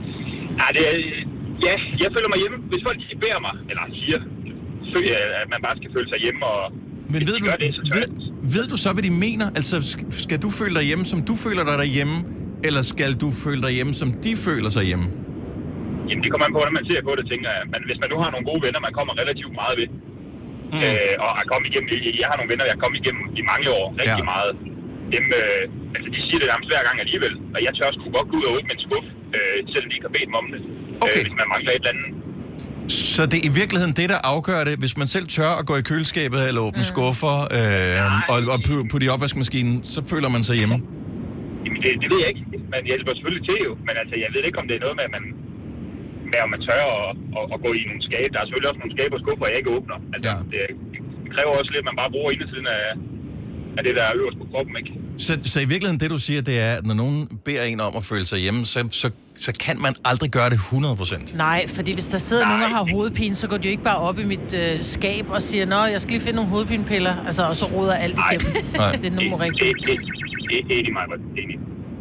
Ja, jeg føler mig hjemme. Hvis folk beder mig, eller siger, at man bare skal føle sig hjemme, og men ved du så, hvad de mener? Altså, skal du føle dig hjemme, som du føler dig derhjemme, eller skal du føle dig hjemme, som de føler sig hjemme? Jamen, det kommer an på, hvordan man ser på det, tænker jeg. Men hvis man nu har nogle gode venner, man kommer relativt meget ved, og er kommet igennem... Jeg har nogle venner, jeg har kommet igennem i mange år, rigtig meget. Dem, altså, de siger det nærmest hver gang alligevel, og jeg tør sgu godt gå ud og åbne en skuff, selvom de ikke har bedt mig om det, hvis man mangler et eller andet. Så det er i virkeligheden det, der afgør det, hvis man selv tør at gå i køleskabet eller åbne skuffer og putte i opvaskemaskinen, så føler man sig hjemme? Jamen, det ved jeg ikke, men jeg hjælper selvfølgelig til jo, men altså, jeg ved ikke, om det er noget med, at man tør at gå i nogle skabe. Der er selvfølgelig også nogle skabe og skuffer, jeg ikke åbner. Altså, det kræver også lidt, at man bare bruger indersiden af det, der er øverst på kroppen, ikke? Så i virkeligheden det, du siger, det er, at når nogen beder en om at føle sig hjemme, så kan man aldrig gøre det 100%. Nej, fordi hvis der sidder nogen og har hovedpine, så går de jo ikke bare op i mit skab og siger, nå, jeg skal lige finde nogle hovedpinepiller, altså, og så roder alt igennem. Det er nummer rigtigt. Enig, Maja. Enig.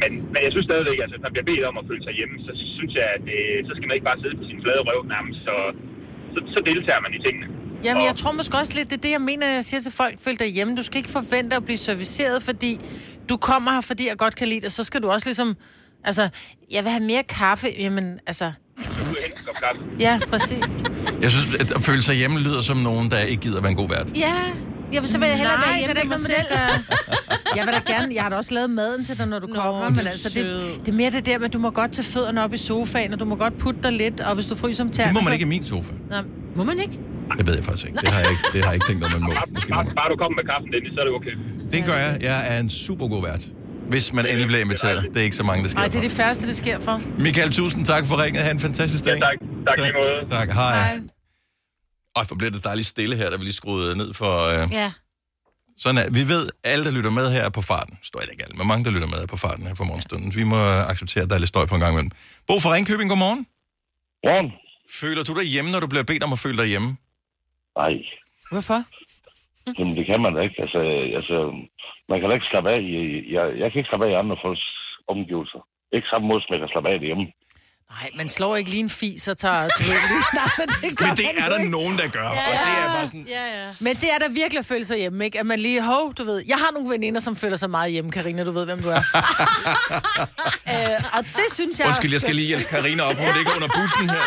Men jeg synes stadigvæk, altså, hvis man bliver bedt om at føle sig hjemme, så synes jeg, at så skal man ikke bare sidde på sin flade røv nærmest, så deltager man i tingene. Jamen, jeg tror måske også lidt, det er det, jeg mener, jeg siger til folk, føl dig hjemme. Du skal ikke forvente at blive serviceret, fordi du kommer her, fordi jeg godt kan lide det. Så skal du også ligesom, altså, jeg vil have mere kaffe. Jamen, altså... Ja, præcis. Jeg synes, at føle sig hjemme lyder som nogen, der ikke gider være en god vært. Ja, så vil jeg hellere være hjemme med mig selv. Jeg vil da gerne, jeg har da også lavet maden til dig, når du kommer, men altså, det er mere det der med, at du må godt tage fødderne op i sofaen, og du må godt putte dig lidt, og hvis du fryser om tæerne... Det må man ikke i min sofa. Nej, må man ikke? Det ved jeg faktisk ikke. Det har jeg ikke tænkt, om man må. Bare du kommer med kaffen, Dennis, så er det okay. Det gør jeg. Jeg er en super god vært. Hvis man endelig bliver inviteret. Det er ikke så mange, der sker for. Nej, det er det færreste, det sker for. Michael, tusind tak for ringet. Ha' en fantastisk dag. Ja, tak lige måde. Tak, hej. For bliver det dejligt stille her, der vi lige skruet ned for... Ja. Sådan er, vi ved, alle, der lytter med her er på farten. Står ikke alle, men mange, der lytter med er på farten her for morgenstunden. Vi må acceptere, at der er lidt støj på en gang imellem. Bo fra Ringkøbing, godmorgen. Godmorgen. Føler du dig hjemme, når du bliver bedt om at føle dig hjemme? Nej. Hvorfor? Jamen, det kan man da ikke. Altså, man kan da ikke slappe af jeg kan ikke slappe af i andre folks omgivelser. Ikke samme måde, som jeg kan slappe af derhjemme. Nej, man slår ikke lige en fis og tager... Men det er der nogen, der gør, og det er bare sådan... Ja. Men det er der virkelig at føle sig hjemme, ikke? At man lige, du ved... Jeg har nogle veninder, som føler sig meget hjemme, Karina, du ved, hvem du er. Og det synes jeg... Undskyld, jeg skal lige hjælpe Karina op, hun ligger under bussen her.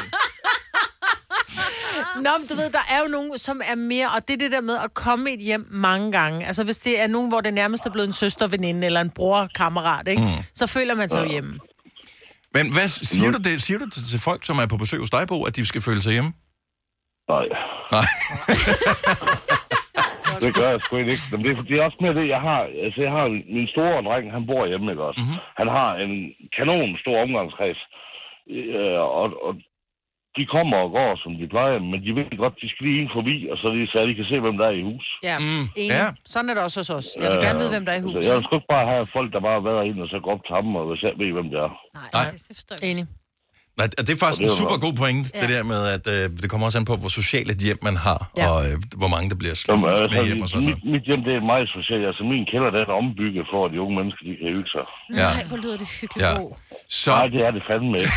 Nå, men du ved, der er jo nogen, som er mere... Og det er det der med at komme i et hjem mange gange. Altså, hvis det er nogen, hvor det nærmest er blevet en søsterveninde eller en bror-kammerat, ikke? Så føler man sig hjemme. Men hvad siger du til folk, som er på besøg hos dig, Bo, at de skal føle sig hjemme? Nej. Det gør jeg sgu ikke. Men det er også mere det, jeg har min store dreng, han bor hjemme, ikke også? Mm-hmm. Han har en kanon stor omgangskreds. Og de kommer og går, som de plejer, men de ved godt, de skal lige ind forbi, og så de kan se, hvem der er i hus. Ja, sådan er det også hos os. Jeg vil gerne vide, hvem der er i huset. Jeg vil sgu ikke bare have folk, der bare har været inde og så går op til ham, og hvis jeg ved, hvem det er. Nej. Det forstår jeg. Enig. Nej, det er faktisk en super god pointe, det der med, at det kommer også an på, hvor socialt et hjem man har, og hvor mange der bliver slået med hjem og sådan noget. Mit hjem, det er meget socialt. Altså, min kælder, den er ombygget for, at de unge mennesker, de kan hygge sig. Nej, hvor lyder det hyggeligt, Bo. Nej, det er det fandme ikke.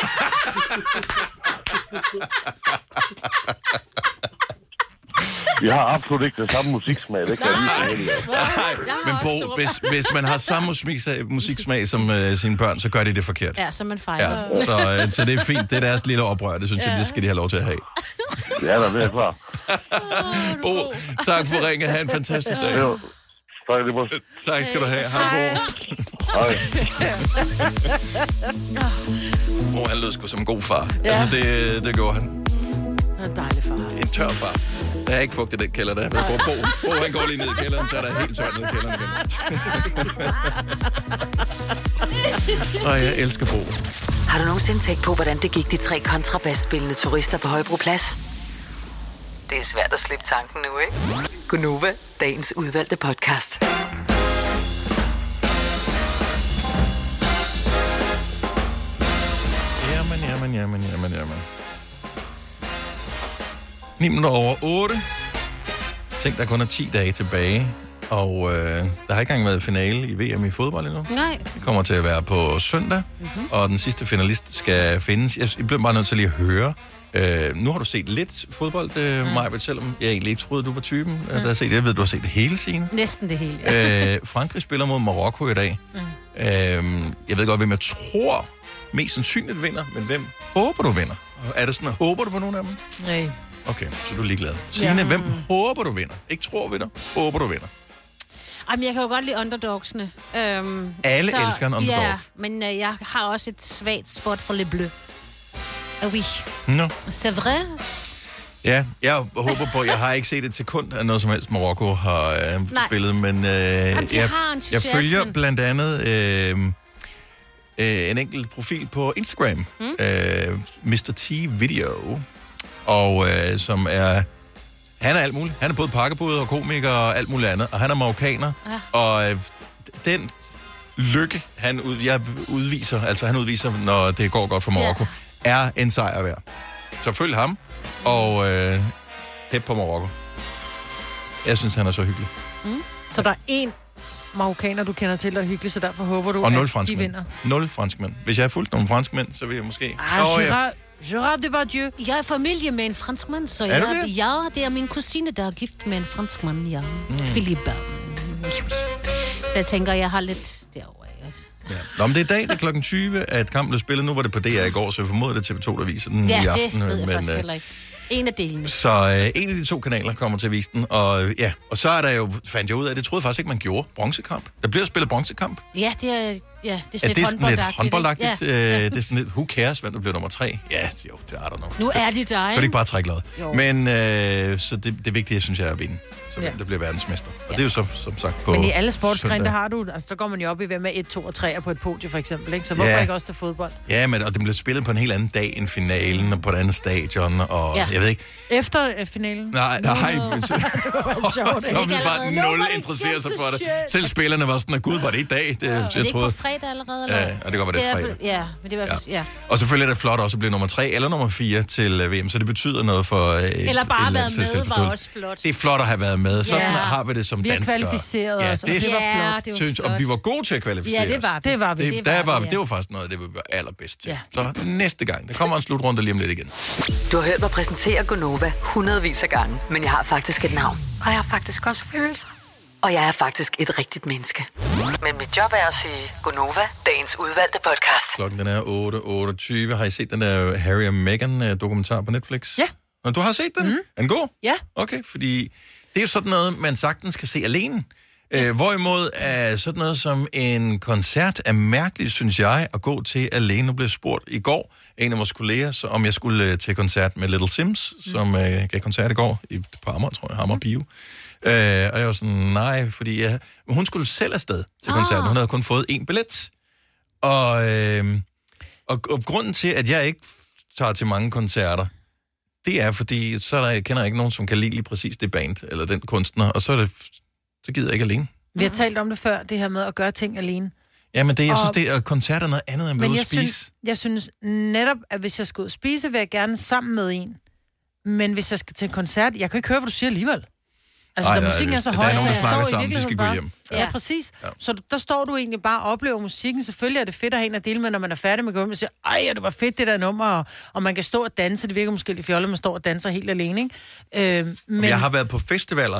Vi har absolut ikke det samme musiksmag, det kan jeg lige men Bo, hvis man har samme musiksmag som sine børn, så gør de det forkert. Ja, så man fejler. Ja, så det er fint. Det er deres lille oprør. Det synes jeg, det skal de have lov til at have. Det er der, det er klar. Bo, tak for ringet. Ha' en fantastisk dag. Tak skal du have. Hej, Bo. Hej. Han lød sgu som en god far. Ja. Altså, det gjorde han. En dejlig far. En tør far. Jeg har ikke fugtet den kælder der. Bo, han går lige ned i kælderen, så er der helt tørt ned i kælderen igen. Og jeg elsker Bo. Har du nogensinde tænkt på, hvordan det gik de 3 kontrabasspillende turister på Højbroplads? Det er svært at slippe tanken nu, ikke? Gunova, dagens udvalgte podcast. Jamen. 9 minutter over 8. Tænk, der kun er 10 dage tilbage. Og der har ikke engang været finale i VM i fodbold endnu. Nej. Det kommer til at være på søndag, og den sidste finalist skal findes. Jeg bliver bare nødt til lige at høre. Nu har du set lidt fodbold, Maja, selvom jeg egentlig ikke troede, du var typen. Der har set. Jeg ved, du har set det hele, Signe. Næsten det hele. Frankrig spiller mod Marokko i dag. Jeg ved godt, hvem jeg tror mest sandsynligt vinder, men hvem håber du vinder? Er det sådan, håber du på nogen af dem? Nej. Okay, så er du ligeglad. Signe, hvem håber du vinder? Ikke tror vinder, håber du vinder. Jamen, jeg kan jo godt lide underdogsene. Alle elsker en underdog. Ja, men jeg har også et svagt spot for Le Bleu. Oui. No. C'est vrai? Ja, jeg håber på, jeg har ikke set et sekund af noget som helst, Marokko har spillet, men jeg følger blandt andet en enkelt profil på Instagram, Mr. T Video, og som er... Han er alt muligt. Han er både pakkebud og komiker og alt muligt andet, og han er marokkaner, og den lykke, han udviser, når det går godt for Marokko, er en sejr værd. Så følg ham, og hæb på Marokko. Jeg synes, han er så hyggelig. Så der er en marokkaner, du kender til, der er hyggeligt, så derfor håber du, og 0 at franskmænd. de vinder. 0 franskmænd. Hvis jeg har fulgt nogle franskmænd, så vil jeg måske... Gerard Depardieu. Jeg er familie med en franskmand, så er det? Ja, det er min kusine, der er gift med en franskmand, ja. Philippe. Så jeg tænker, jeg har lidt derovre. Ja. Nå, men det er i dag, det er klokken 20, at kampen blev spillet. Nu var det på DR i går, så jeg formoder det TV2, der viser den i aften. Ja, det ved jeg faktisk heller ikke. En af delene. Så en af de 2 kanaler kommer til at vise den. Og så er der jo, fandt jeg ud af, det troede jeg faktisk ikke, man gjorde, bronzekamp. Der bliver spillet bronzekamp. Ja, det er sådan lidt håndboldagtigt. Det er sådan lidt, who cares, hvem der bliver nummer 3? Ja, jo, det er der nok. Nu er de dig. Kan du ikke bare trække lod? Men så det vigtige, synes jeg, er at vinde. Så hvem der bliver verdensmester. Og det er jo så, som sagt på... Men i alle sportsgrene, der har du... Altså, der går man jo op i, hvem er 1, 2 og 3 på et podie, for eksempel. Ikke? Så hvorfor ikke også til fodbold? Ja, men og det bliver spillet på en helt anden dag end finalen, og på et andet stadion, og jeg ved ikke... Efter finalen? Nej. Så vil bare 0 interessere sig for det. Selv spillerne var sådan, at gud, var det i dag? Er det ikke på fredag allerede? Eller? Ja, og det går, var det fredag. Ja, men det var Og selvfølgelig er det flot også at blive nummer 3 eller nummer 4 til VM, så det betyder noget for... eller bare været med, var også flot. Det er flot at have været med. Sådan har vi det som danskere. Vi har kvalificeret os, og det var flot. Synes, og vi var gode til at kvalificere os. Ja, det var vi. Det var faktisk noget, det vi var allerbedst til. Så næste gang, der kommer en slutrunde lige om lidt igen. Du har hørt mig præsentere Gonova hundredvis af gange, men jeg har faktisk et navn. Og jeg har faktisk også følelser. Og jeg er faktisk et rigtigt menneske. Men mit job er at sige Gonova, dagens udvalgte podcast. Klokken den er 8:28. Har I set den der Harry og Meghan dokumentar på Netflix? Ja. Og du har set den? Er den god? Ja. Okay, fordi det er jo sådan noget, man sagtens kan se alene. Hvorimod er sådan noget som en koncert er mærkeligt, synes jeg, at gå til alene. Nu blev spurgt i går en af vores kolleger, om jeg skulle til koncert med Little Sims, som gav koncert i går på Amager, tror jeg, Amager Bio. Og jeg var sådan, nej, fordi hun skulle selv afsted til koncerten. Hun havde kun fået 1 billet. Og grunden til, at jeg ikke tager til mange koncerter, det er, fordi så kender jeg ikke nogen, som kan lide lige præcis det band, eller den kunstner, og så gider jeg ikke alene. Vi har talt om det før, det her med at gøre ting alene. Ja, men jeg synes, det er koncert er noget andet, end at ud at spise. Jeg synes netop, at hvis jeg skal ud og spise, vil jeg gerne sammen med en. Men hvis jeg skal til en koncert, jeg kan ikke høre, hvad du siger alligevel. Altså, da musikken er så høj, så jeg står i virkeligheden bare... Ja, præcis. Ja. Så der står du egentlig bare og oplever musikken. Selvfølgelig er det fedt at have en at dele med, når man er færdig med at gå hjem og siger, ej, det var fedt det der nummer, og man kan stå og danse. Det virker måske lidt fjollet, man står og danser helt alene, ikke? Men jeg har været på festivaler,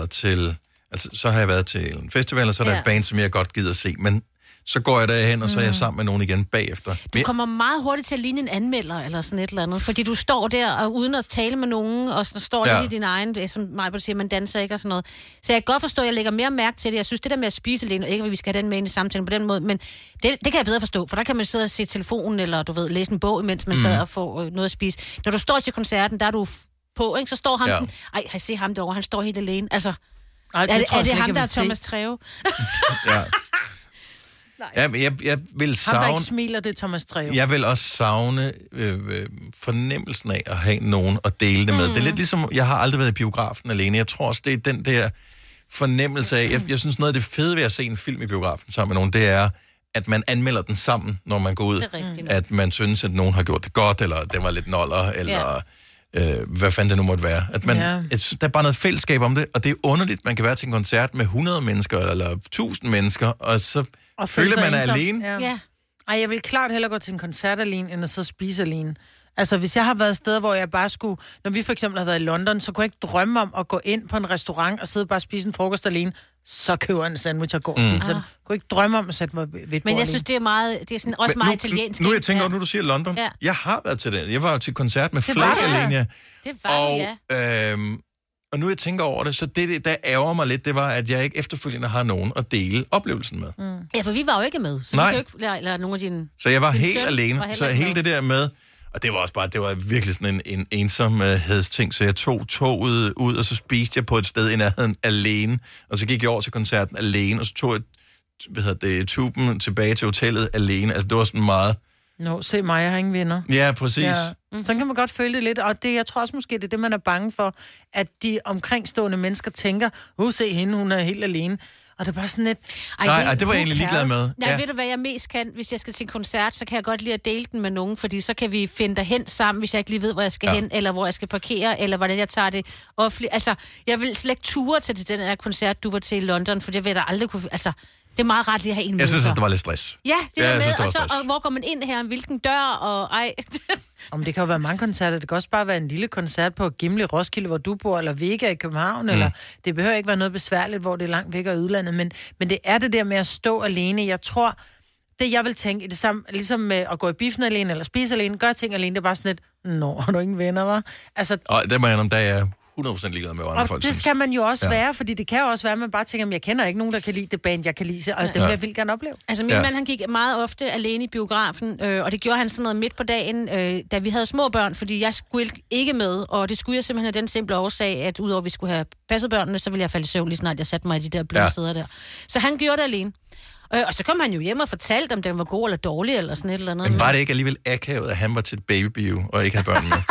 så har jeg været til en festival, og så er der et band, som jeg godt gider at se, men så går jeg derhen, og så er jeg sammen med nogen igen bagefter. Du kommer meget hurtigt til at ligne en anmelder, eller sådan et eller andet, fordi du står der, og uden at tale med nogen, og så står lidt i din egen, som Majbert siger, man danser ikke og sådan noget. Så jeg kan godt forstå, at jeg lægger mere mærke til det. Jeg synes, det der med at spise alene, ikke at vi skal have den med ind i samtalen på den måde, men det kan jeg bedre forstå, for der kan man sidde og se telefonen, eller du ved, læse en bog, imens man sidder og får noget at spise. Når du står til koncerten, der er du på, ikke? Så står ham den, ej, har I set ham derovre, han står helt alene. Altså, er det ham, der er Thomas Treve? Ja. Ja, men jeg vil savne... Ham, der ikke smiler, det er Thomas Treve. Jeg vil også savne fornemmelsen af at have nogen at dele det med. Det er lidt ligesom, jeg har aldrig været i biografen alene. Jeg tror også, det er den der fornemmelse af... Jeg synes, noget af det fede ved at se en film i biografen sammen med nogen, det er, at man anmelder den sammen, når man går ud. At man synes, at nogen har gjort det godt, eller det var lidt noller, eller... hvad fanden det nu måtte være. At man, der er bare noget fællesskab om det, og det er underligt, man kan være til en koncert med 100 mennesker, eller 1000 mennesker, og så føler man er alene. Ja. Ej, jeg vil klart hellere gå til en koncert alene, end at så spise alene. Altså, hvis jeg har været steder, hvor jeg bare skulle... Når vi for eksempel har været i London, så kunne jeg ikke drømme om at gå ind på en restaurant og sidde bare og spise en frokost alene. Så køber jeg en sandwich og går. Så jeg kunne ikke drømme om at sætte mig ved et bord. Men jeg synes, det er meget... Det er sådan også meget italiensk. Nu jeg tænker, nu du siger London. Ja. Jeg har været til det. Jeg var jo til koncert med Flake alene. Det var og nu jeg tænker over det, så det, der ærger mig lidt, det var, at jeg ikke efterfølgende har nogen at dele oplevelsen med. Ja, for vi var jo ikke med, så vi kan jo ikke lade nogen af dine... Så jeg var helt alene, så hele det der med... Og det var også bare, det var virkelig sådan en ensomhedsting, så jeg tog toget ud, og så spiste jeg på et sted i nærheden alene, og så gik jeg over til koncerten alene, og så tog jeg, tuben tilbage til hotellet alene. Altså, det var sådan meget... Se mig, jeg har ingen venner. Ja, præcis. Ja. Så kan man godt føle det lidt, og det, jeg tror også måske, det er det, man er bange for, at de omkringstående mennesker tænker, se hende, hun er helt alene. Og det er bare sådan lidt... Nej, det var jeg egentlig ligeglad med. Nej, ved du hvad jeg mest kan? Hvis jeg skal til en koncert, så kan jeg godt lide at dele den med nogen, fordi så kan vi finde derhen sammen, hvis jeg ikke lige ved, hvor jeg skal hen, eller hvor jeg skal parkere, eller hvordan jeg tager det offentligt. Altså, jeg vil slet ikke ture til den her koncert, du var til i London, for jeg ved da aldrig kunne... Altså, det er meget rart lige at have en med. Jeg synes, det var lidt stress. Ja, det er med, og hvor går man ind her, hvilken dør, og Om det kan jo være mange koncerter. Det kan også bare være en lille koncert på Gimle, Roskilde, hvor du bor, eller Vega i København, eller det behøver ikke være noget besværligt, hvor det er langt væk af udlandet, men det er det der med at stå alene. Jeg tror, det jeg vil tænke, det samme, ligesom med at gå i biffen alene, eller spise alene, gøre ting alene, det er bare sådan lidt, har du ingen venner, hva'? Altså, og det må jeg om, der er 100% ligeglad med, hvad andre folk det skal man jo også være, fordi det kan jo også være, at man bare tænker, jeg kender ikke nogen, der kan lide det band, jeg kan lide, og dem jeg vil gerne opleve. Altså min mand, han gik meget ofte alene i biografen, og det gjorde han sådan noget midt på dagen, da vi havde små børn, fordi jeg skulle ikke med, og det skulle jeg simpelthen af den simple årsag, at udover at vi skulle have passet børnene, så ville jeg falde i søvn lige snart jeg satte mig i de der bløde sæder der. Så han gjorde det alene. Og så kom han jo hjem og fortalte, om den var god eller dårlig, eller sådan et eller andet. Men var det ikke alligevel akavet, at han var til et babybio, og ikke havde børn med?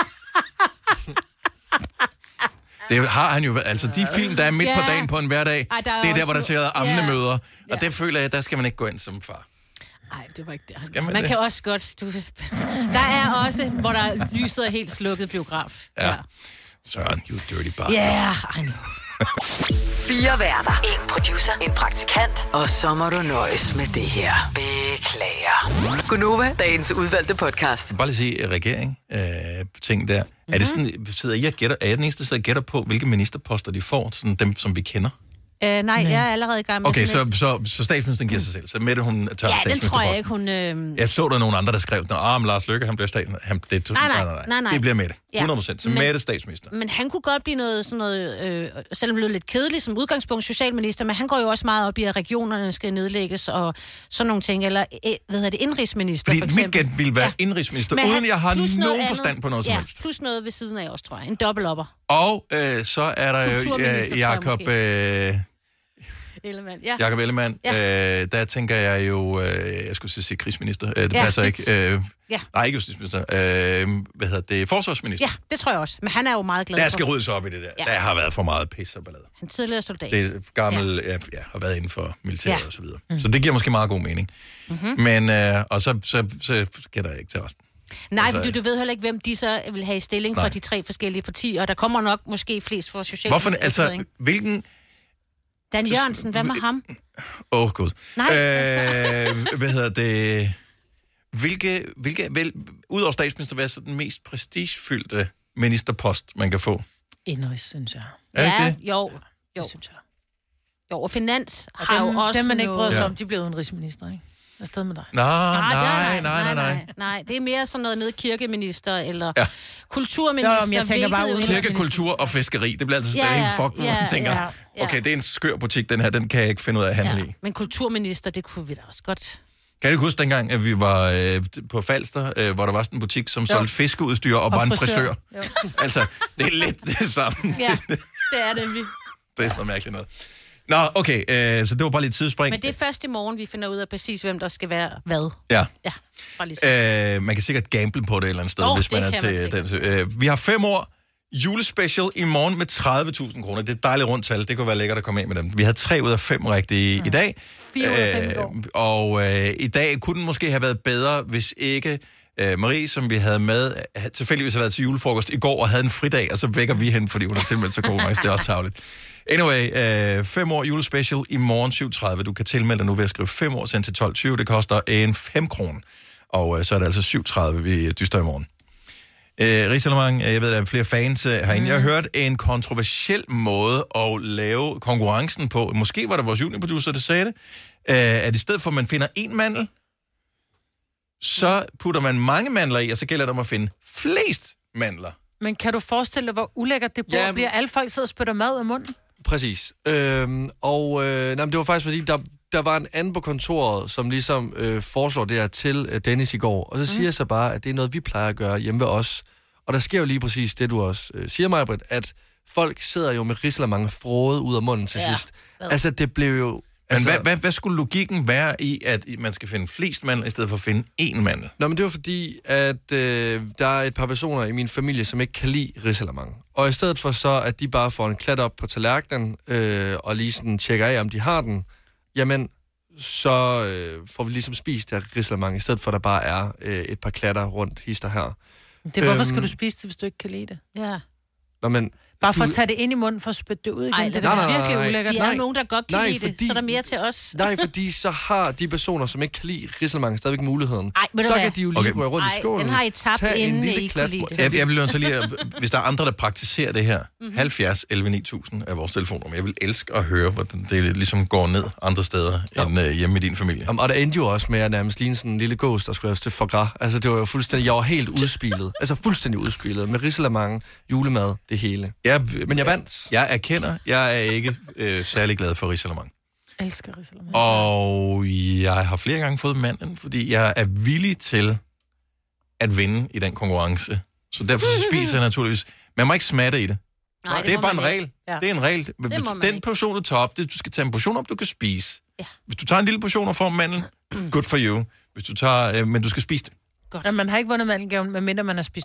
Det har han jo, altså de film, der er midt på dagen på en hverdag, det er der, hvor der ser ammende møder, og det føler jeg, der skal man ikke gå ind som far. Nej, det var ikke det. Skal man det? Kan også godt... Der er også, hvor der lyset er helt slukket biograf. Ja. Søren, you dirty bastard. Yeah, I know. 4 værter, 1 producer, 1 praktikant, og så må du nøjes med det her. Beklager. Gunova, dagens udvalgte podcast. Bare lige sige regering, ting der. Er det sådan, sidder I og gætter, er jeg den eneste, der sidder og gætter på, hvilke ministerposter de får, sådan dem, som vi kender? Nej, jeg er allerede i gang med okay, så statsministeren giver sig selv. Så Mette, hun tager statsministerposten. Ja, den tror jeg ikke, hun... Jeg så der nogle andre, der skrev, men Lars Løkke, han bliver statsminister. Nej. Det bliver Mette. 100%. Så Mette statsminister. Men han kunne godt blive noget, sådan noget selvom det lød lidt kedeligt som udgangspunkt, socialminister, men han går jo også meget op i, at regionerne skal nedlægges og sådan nogle ting. Eller, indrigsminister, for eksempel. Mit gæt ville være indrigsminister, uden jeg har nogen forstand på noget som helst. Plus noget ved siden af også, tror jeg. En dobbeltopper. Og så er der jo Jakob... Ellemann, Jakob Ellemann. Der tænker jeg jo, jeg skulle sige krigsminister. Det passer ikke. Nej, ikke justitsminister. Forsvarsminister. Ja, det tror jeg også. Men han er jo meget glad for. Der skal ryddes op i det der. Der har været for meget pis og ballade. Han tidligere soldat. Det er gammel, har været inden for militæret og så videre. Så det giver måske meget god mening. Men, og så gætter jeg ikke til resten. Nej, altså, du ved heller ikke, hvem de så vil have i stilling fra de 3 forskellige partier, og der kommer nok måske flest for socialdemokratiet. Hvorfor, altså, hvilken... Dan Jørgensen, hvad med ham? Gud. Nej, Hvilke udover statsminister, hvad er så den mest prestigefyldte ministerpost, man kan få? Indrigs, synes jeg. Er det? Jo. Det synes jeg. Jo, og finans har jo også dem, man ikke bryder sig om, de bliver udenrigsminister, ikke? Afsted med dig. Nej, det er mere sådan noget nede kirkeminister, eller kulturminister. Jo, jeg tænker bare kirke, kultur og fiskeri. Det bliver altså stadig helt fucked, hvor man tænker, okay, det er en skør butik, den her, den kan jeg ikke finde ud af at handle i. Men kulturminister, det kunne vi da også godt. Kan du huske dengang, at vi var på Falster, hvor der var sådan en butik, som solgte fiskeudstyr og var en frisør? Altså, det er lidt det samme. Ja, det er det, vi. Det er sådan noget mærkeligt noget. Nå, okay, så det var bare lidt tidsspring. Men det er først i morgen, vi finder ud af præcis, hvem der skal være hvad. Ja. Bare lige man kan sikkert gamble på det et eller andet sted, hvis man er til den. Vi har 5 år julespecial i morgen med 30.000 kroner. Det er et dejligt rundt tal. Det kunne være lækkert at komme ind med dem. Vi havde 3 ud af 5 rigtige i dag. 4 ud af 5 i går. Og i dag kunne den måske have været bedre, hvis ikke... Marie, som vi havde med, tilfældigvis har været til julefrokost i går og havde en fridag, og så vækker vi hende, fordi hun er simpelthen så god. Det er også tarveligt. Anyway, 5 år julespecial i morgen 7.30. Du kan tilmelde dig nu ved at skrive 5 år sendt til 12.20. Det koster en 5 kroner. Og så er det altså 7.30, vi dyster i morgen. Rigsalermang, jeg ved, der er flere fans herinde. Jeg har hørt en kontroversiel måde at lave konkurrencen på. Måske var det vores juniorproducer, der sagde det. At i stedet for, at man finder en mandel, så putter man mange mandler i, og så gælder det om at finde flest mandler. Men kan du forestille dig, hvor ulækkert det bliver? Alle folk sidder og spytter mad ud af munden? Præcis. Det var faktisk fordi, der var en anden på kontoret, som ligesom foreslår det her til Dennis i går. Og så siger jeg så bare, at det er noget, vi plejer at gøre hjemme ved os. Og der sker jo lige præcis det, du også siger, Maj-Brit, at folk sidder jo med risalemang frode ud af munden til sidst. Altså, det blev jo... Men hvad skulle logikken være i, at man skal finde flest mandler, i stedet for at finde én mandel? Nå, men det var fordi, at der er et par personer i min familie, som ikke kan lide risalemang. Og i stedet for så, at de bare får en klat op på tallerkenen, og lige sådan tjekker af, om de har den, jamen, så får vi ligesom spist der risalemang, i stedet for, at der bare er et par klatter rundt hister her. Hvorfor skal du spise det, hvis du ikke kan lide det? Ja. Nå, men... Bare for at tage det ind i munden, for at spytte det ud igen. Ej, det er virkelig ulækkert. Vi er nogen, der godt kan lide det, så er der mere til os. Nej, fordi så har de personer, som ikke kan lide risalemang, stadigvæk muligheden. Ej, så kan de jo lige gå rundt i skålen. Den har I tabt, inden I kunne lide det. Jeg vil jo så lige, hvis der er andre, der praktiserer det her, 70 11 9000 er vores telefonnummer. Jeg vil elske at høre, hvordan det ligesom går ned andre steder end hjemme i din familie. Og der endte jo også med at nærmest ligne sådan en lille gås, der skulle laves til foie gras. Altså, det var jo fuldstændig, jeg var helt udspillet. Altså, fuldstændig udspillet. Med risalemang, julemad, det hele. Men jeg vandt. Jeg erkender, jeg er ikke særlig glad for risalemang. Jeg elsker risalemang. Og jeg har flere gange fået manden, fordi jeg er villig til at vinde i den konkurrence. Så derfor så spiser jeg naturligvis. Man må ikke smatte i det. Nej, det er bare en regel. Ja. Det er en regel. Den portion, du tager op, du skal tage en portion op, du kan spise. Ja. Hvis du tager en lille portion og får mandel, good for you. Hvis du tager, men du skal spise det. Godt. Ja, man har ikke vundet mandelgaven, medmindre man har spist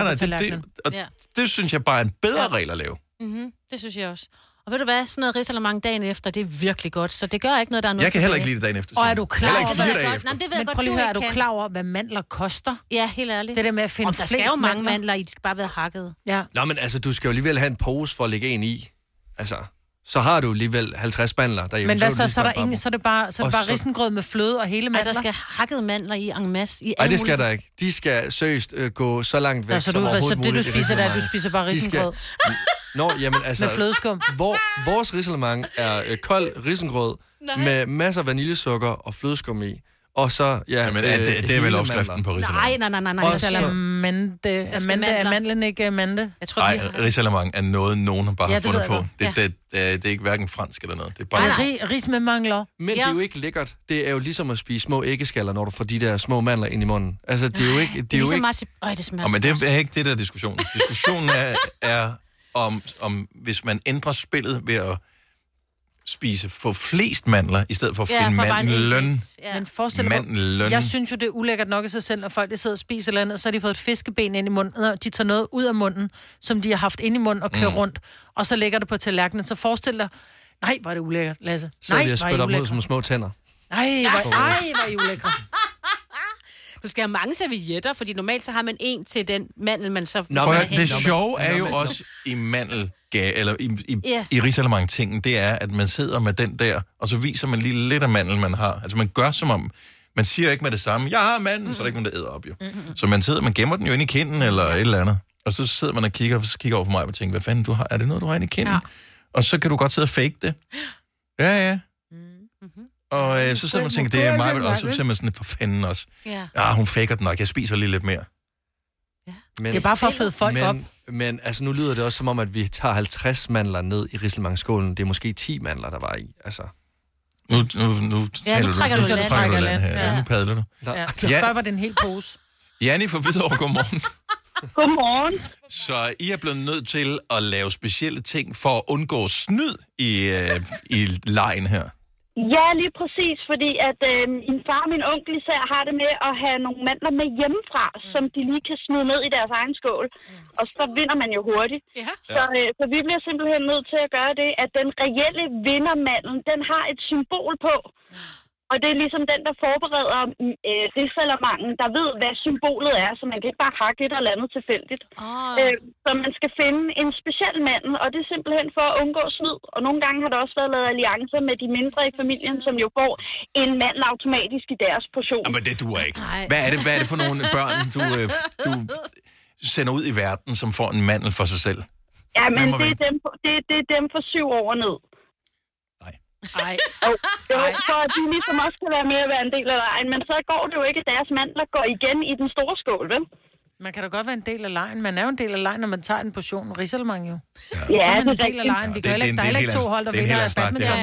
det synes jeg bare er en bedre regel at lave. Mm-hmm, det synes jeg også. Og ved du hvad, sådan noget risalemang dagen efter, det er virkelig godt, så det gør ikke noget, der er noget. Jeg kan heller ikke lide det dagen efter. Og er du klar over, men prøv lige at høre, er du klar over, hvad mandler koster? Ja, helt ærligt. Det der med at finde flest. Der skal jo mange mandler, de skal bare være hakket. Ja. Nå, men altså, du skal jo alligevel have en pose for at lægge en i. Altså, så har du alligevel 50 mandler derhjemme. Men hvad så er der ingen, så er det bare risengrød med fløde og hele mandler? Der skal hakket mandler i en masse. Nej, det skal der ikke. De skal seriøst gå så langt væk som overhovedet muligt. Så det du spiser der, du spiser bare risengrød? Nå, jamen altså... Med flødeskum? Vores risalemang er kold risengrød med masser af vaniljesukker og flødeskum i. Og så, ja... Men det er vel opskriften på risalemang? Nej. Risalemang. Er mandlen ikke mande? Nej, risalemang er noget, nogen bare har fundet på. Det er ikke hverken fransk eller noget. Det er bare... Ris med mangler. Men det er jo ikke lækkert. Det er jo ligesom at spise små æggeskaller, når du får de der små mandler ind i munden. Altså, det er jo ikke... Det er ligesom det smager men det er ikke det, der er diskussionen. Diskussionen er om hvis man ændrer spillet ved at få flest mandler, i stedet for at finde mandlen. Men forestil dig, jeg synes jo, det er ulækkert nok i sig selv, når folk de sidder og spiser eller andet, så har de fået et fiskeben ind i munden, og de tager noget ud af munden, som de har haft ind i munden og kører rundt, og så lægger det på tallerkenen. Så forestil dig, nej, hvor er det ulækkert, Lasse. Så vi har spyttet op mod som små tænder. Nej, hvor er I ulækkert. Du skal have mange servietter, fordi normalt så har man en til den mandel, man så... Det sjove er jo også i eller i risalemang-tingen, det er, at man sidder med den der, og så viser man lige lidt af mandel, man har. Altså man gør som om, man siger ikke med det samme, jeg har mandel, så er der ikke nogen, der æder op jo. Så man gemmer den jo ind i kinden, eller et eller andet. Og så sidder man og kigger over på mig og tænker, hvad fanden, er det noget, du har inde i kinden? Ja. Og så kan du godt sidde og fake det. Ja. Og så sidder man og tænker, det er mig, og så ser man sådan, for fanden også. Hun faker den nok, jeg spiser lige lidt mere. Men, det er bare for at fede folk op. Men altså, nu lyder det også som om, at vi tager 50 mandler ned i risalemangskålen. Det er måske 10 mandler, der var i. Altså. Nu trækker du land her. Nu padler du. Ja. Før var det en hel pose. Janni fra Hvidovre, godmorgen. Godmorgen. Så I er blevet nødt til at lave specielle ting for at undgå snyd i lejen her? Ja, lige præcis, fordi at min far og min onkel især har det med at have nogle mandler med hjemmefra, som de lige kan smide ned i deres egen skål. Og så vinder man jo hurtigt. Ja. Så vi bliver simpelthen nødt til at gøre det, at den reelle vindermandel, den har et symbol på. Og det er ligesom den, der forbereder risalemangen, der ved, hvad symbolet er, så man kan ikke bare hakke et eller andet tilfældigt. Så man skal finde en speciel mandel, og det er simpelthen for at undgå snyd. Og nogle gange har der også været lavet alliancer med de mindre i familien, som jo får en mandel automatisk i deres portion. Men det duer ikke. Hvad er det for nogle børn, du sender ud i verden, som får en mandel for sig selv? Ja, men det er dem for 7 år og ned. Nej. For at de ligesom også kan være med at være en del af lejen, men så går det jo ikke, at deres mandler går igen i den store skål, vel? Man kan da godt være en del af lejen. Man er jo en del af lejen, når man tager en portion risalemang jo. Ja, så er man en del af lejen. Vi kan heller ikke, der er heller ikke 2 hold, der vinder af badminton.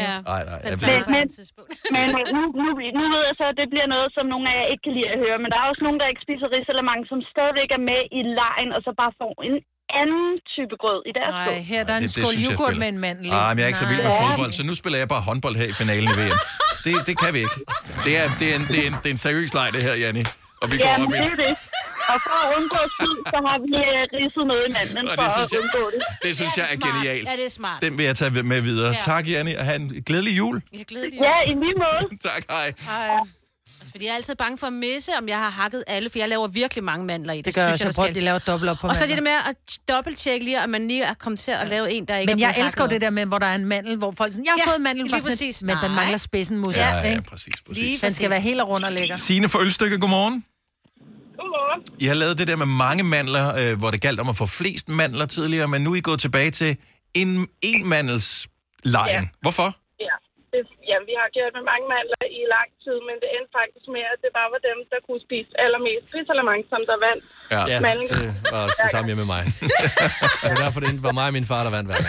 Men nu ved jeg så, at det bliver noget, som nogle af jer ikke kan lide at høre, men der er også nogen, der ikke spiser risalemang, som stadigvæk er med i lejen, og så bare får en anden type grød i deres skål. Nej, her der er en skål yoghurt med en mandel. Men jeg er ikke så vild med fodbold, så nu spiller jeg bare håndbold her i finalen i VM. Det kan vi ikke. Det er en seriøs leg, det her, Janni. Og vi går op i det. Og for at undgå skyld, så har vi ridset noget i mandlen for at undgå det. Det synes jeg er genialt. Ja, det er smart. Den vil jeg tage med videre. Ja. Tak, Janni, og have en glædelig jul. Ja, glædelig jul. Ja, i lige måde. Tak, hej. Fordi jeg er altid bange for at misse, om jeg har hakket alle, for jeg laver virkelig mange mandler i. Det gør jeg også, at de laver dobbelt op på mandler. Og så det med at dobbelttjekke lige, at man lige er kommet til at lave en, der ikke men jeg elsker jo det der med, hvor der er en mandel, hvor folk sådan, jeg har fået en mandel, lige præcis. Men den mangler spidsen, mus. Ja, præcis. Den skal være helt rundt og lækker. Signe fra Ølstykke, godmorgen. Godmorgen. I har lavet det der med mange mandler, hvor det galt om at få flest mandler tidligere, men nu er I gået tilbage til en mandelslejen. Hvorfor? Ja, vi har gjort med mange mandler i lang tid, men det endte faktisk med, at det bare var dem, der kunne spise allermest risalamande, som der vandt. Ja, det var også det samme hjemme med mig. Det var derfor, det var mig og min far, der vandt hver gang.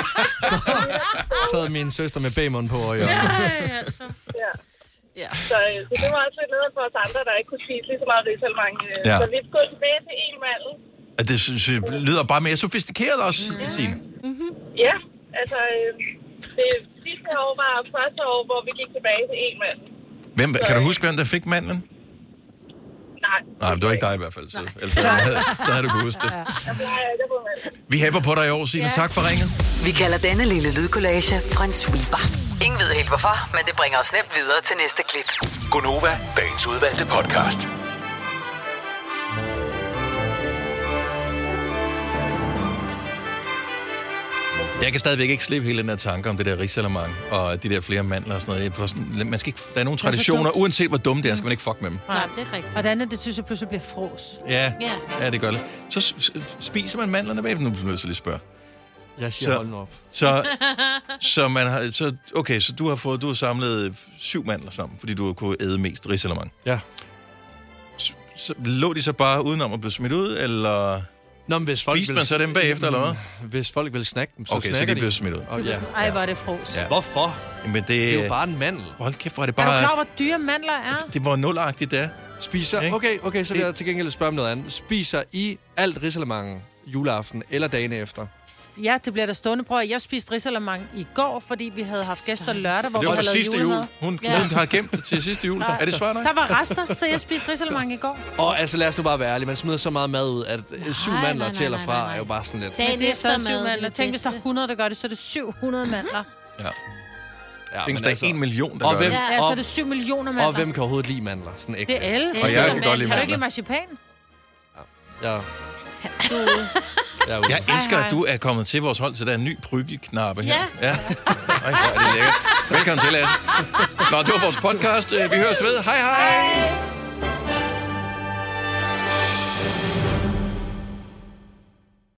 Så sad min søster med B-mund på og i øjnene. Ja. Så det var også lidt noget for os andre, der ikke kunne spise lige så meget risalamande. Ja. Så vi er gået tilbage til en mandel. Det synes jeg lyder bare mere sofistikeret også, Signe. Ja, altså... Det sidste år var første år, hvor vi gik tilbage til en mand. Kan du huske, hvem der fik mandlen? Nej, det var ikke dig i hvert fald. Så havde du kunnet huske det. Vi hæpper på dig i år, Signe. Tak for ringet. Vi kalder denne lille lydkollage en sweeper. Ingen ved helt hvorfor, men det bringer os nemt videre til næste klip. Gonova, dagens udvalgte podcast. Jeg kan stadigvæk ikke slippe hele den her tanke om det der risalamande og de der flere mandler og sådan noget. Man skal ikke, der er nogle traditioner, uanset hvor dumme det er, skal man ikke fuck med dem. Nej, det er rigtigt. Og det andet, det synes jeg pludselig bliver fros. Ja, det gør det. Så spiser man mandlerne bagefter. Nu bliver jeg nødt til at spørge. Jeg siger hold nu op. Så man har, så du har samlet 7 mandler sammen, fordi du har kunnet æde mest risalamande. Ja. Så lå de så bare udenom at blive smidt ud, eller... Nå, men hvis folk spiste man så dem bagefter, eller hvad? Hvis folk vil snakke dem, så så de bliver smidt ud. Ej, hvor er det fros. Ja. Hvorfor? Men det er jo bare en mandel. Hold kæft, hvor er det bare... Er du klar, hvor dyre mandler er? Det var nulagtigt, det er. Spiser... Okay, så vil jeg til gengæld spørge om noget andet. Spiser I alt risalamande juleaften eller dagen efter? Ja, det bliver der stående. Prøv at jeg spiste risalamande i går, fordi vi havde haft gæster lørdag, hvor vi havde lavet julemad. Hun har gemt det til sidste jul. Er det svar nok? Der var rester, så jeg spiste risalamande i går. Og altså, lad os nu bare være ærlige. Man smider så meget mad ud, at 7 mandler til eller fra er jo bare sådan lidt... Det er stadig 7 mandler. Tænk, hvis der er 100, der gør det, så er det 700 mandler. Ja, men der er 1 million, der gør det. Ja, så er det 7 millioner mandler. Og hvem kan overhovedet lide mandler? Sådan ægte. Det er alle. Og jeg kan godt lide mandler. Kan du ikke lide marcipan? Ja. Jeg elsker, at du er kommet til vores hold, så der er en ny prygelknappe her. Ja. Ej, hvor er det lækkert. Velkommen til, Lasse. Nå, det var vores podcast. Vi høres ved. Hej, hej.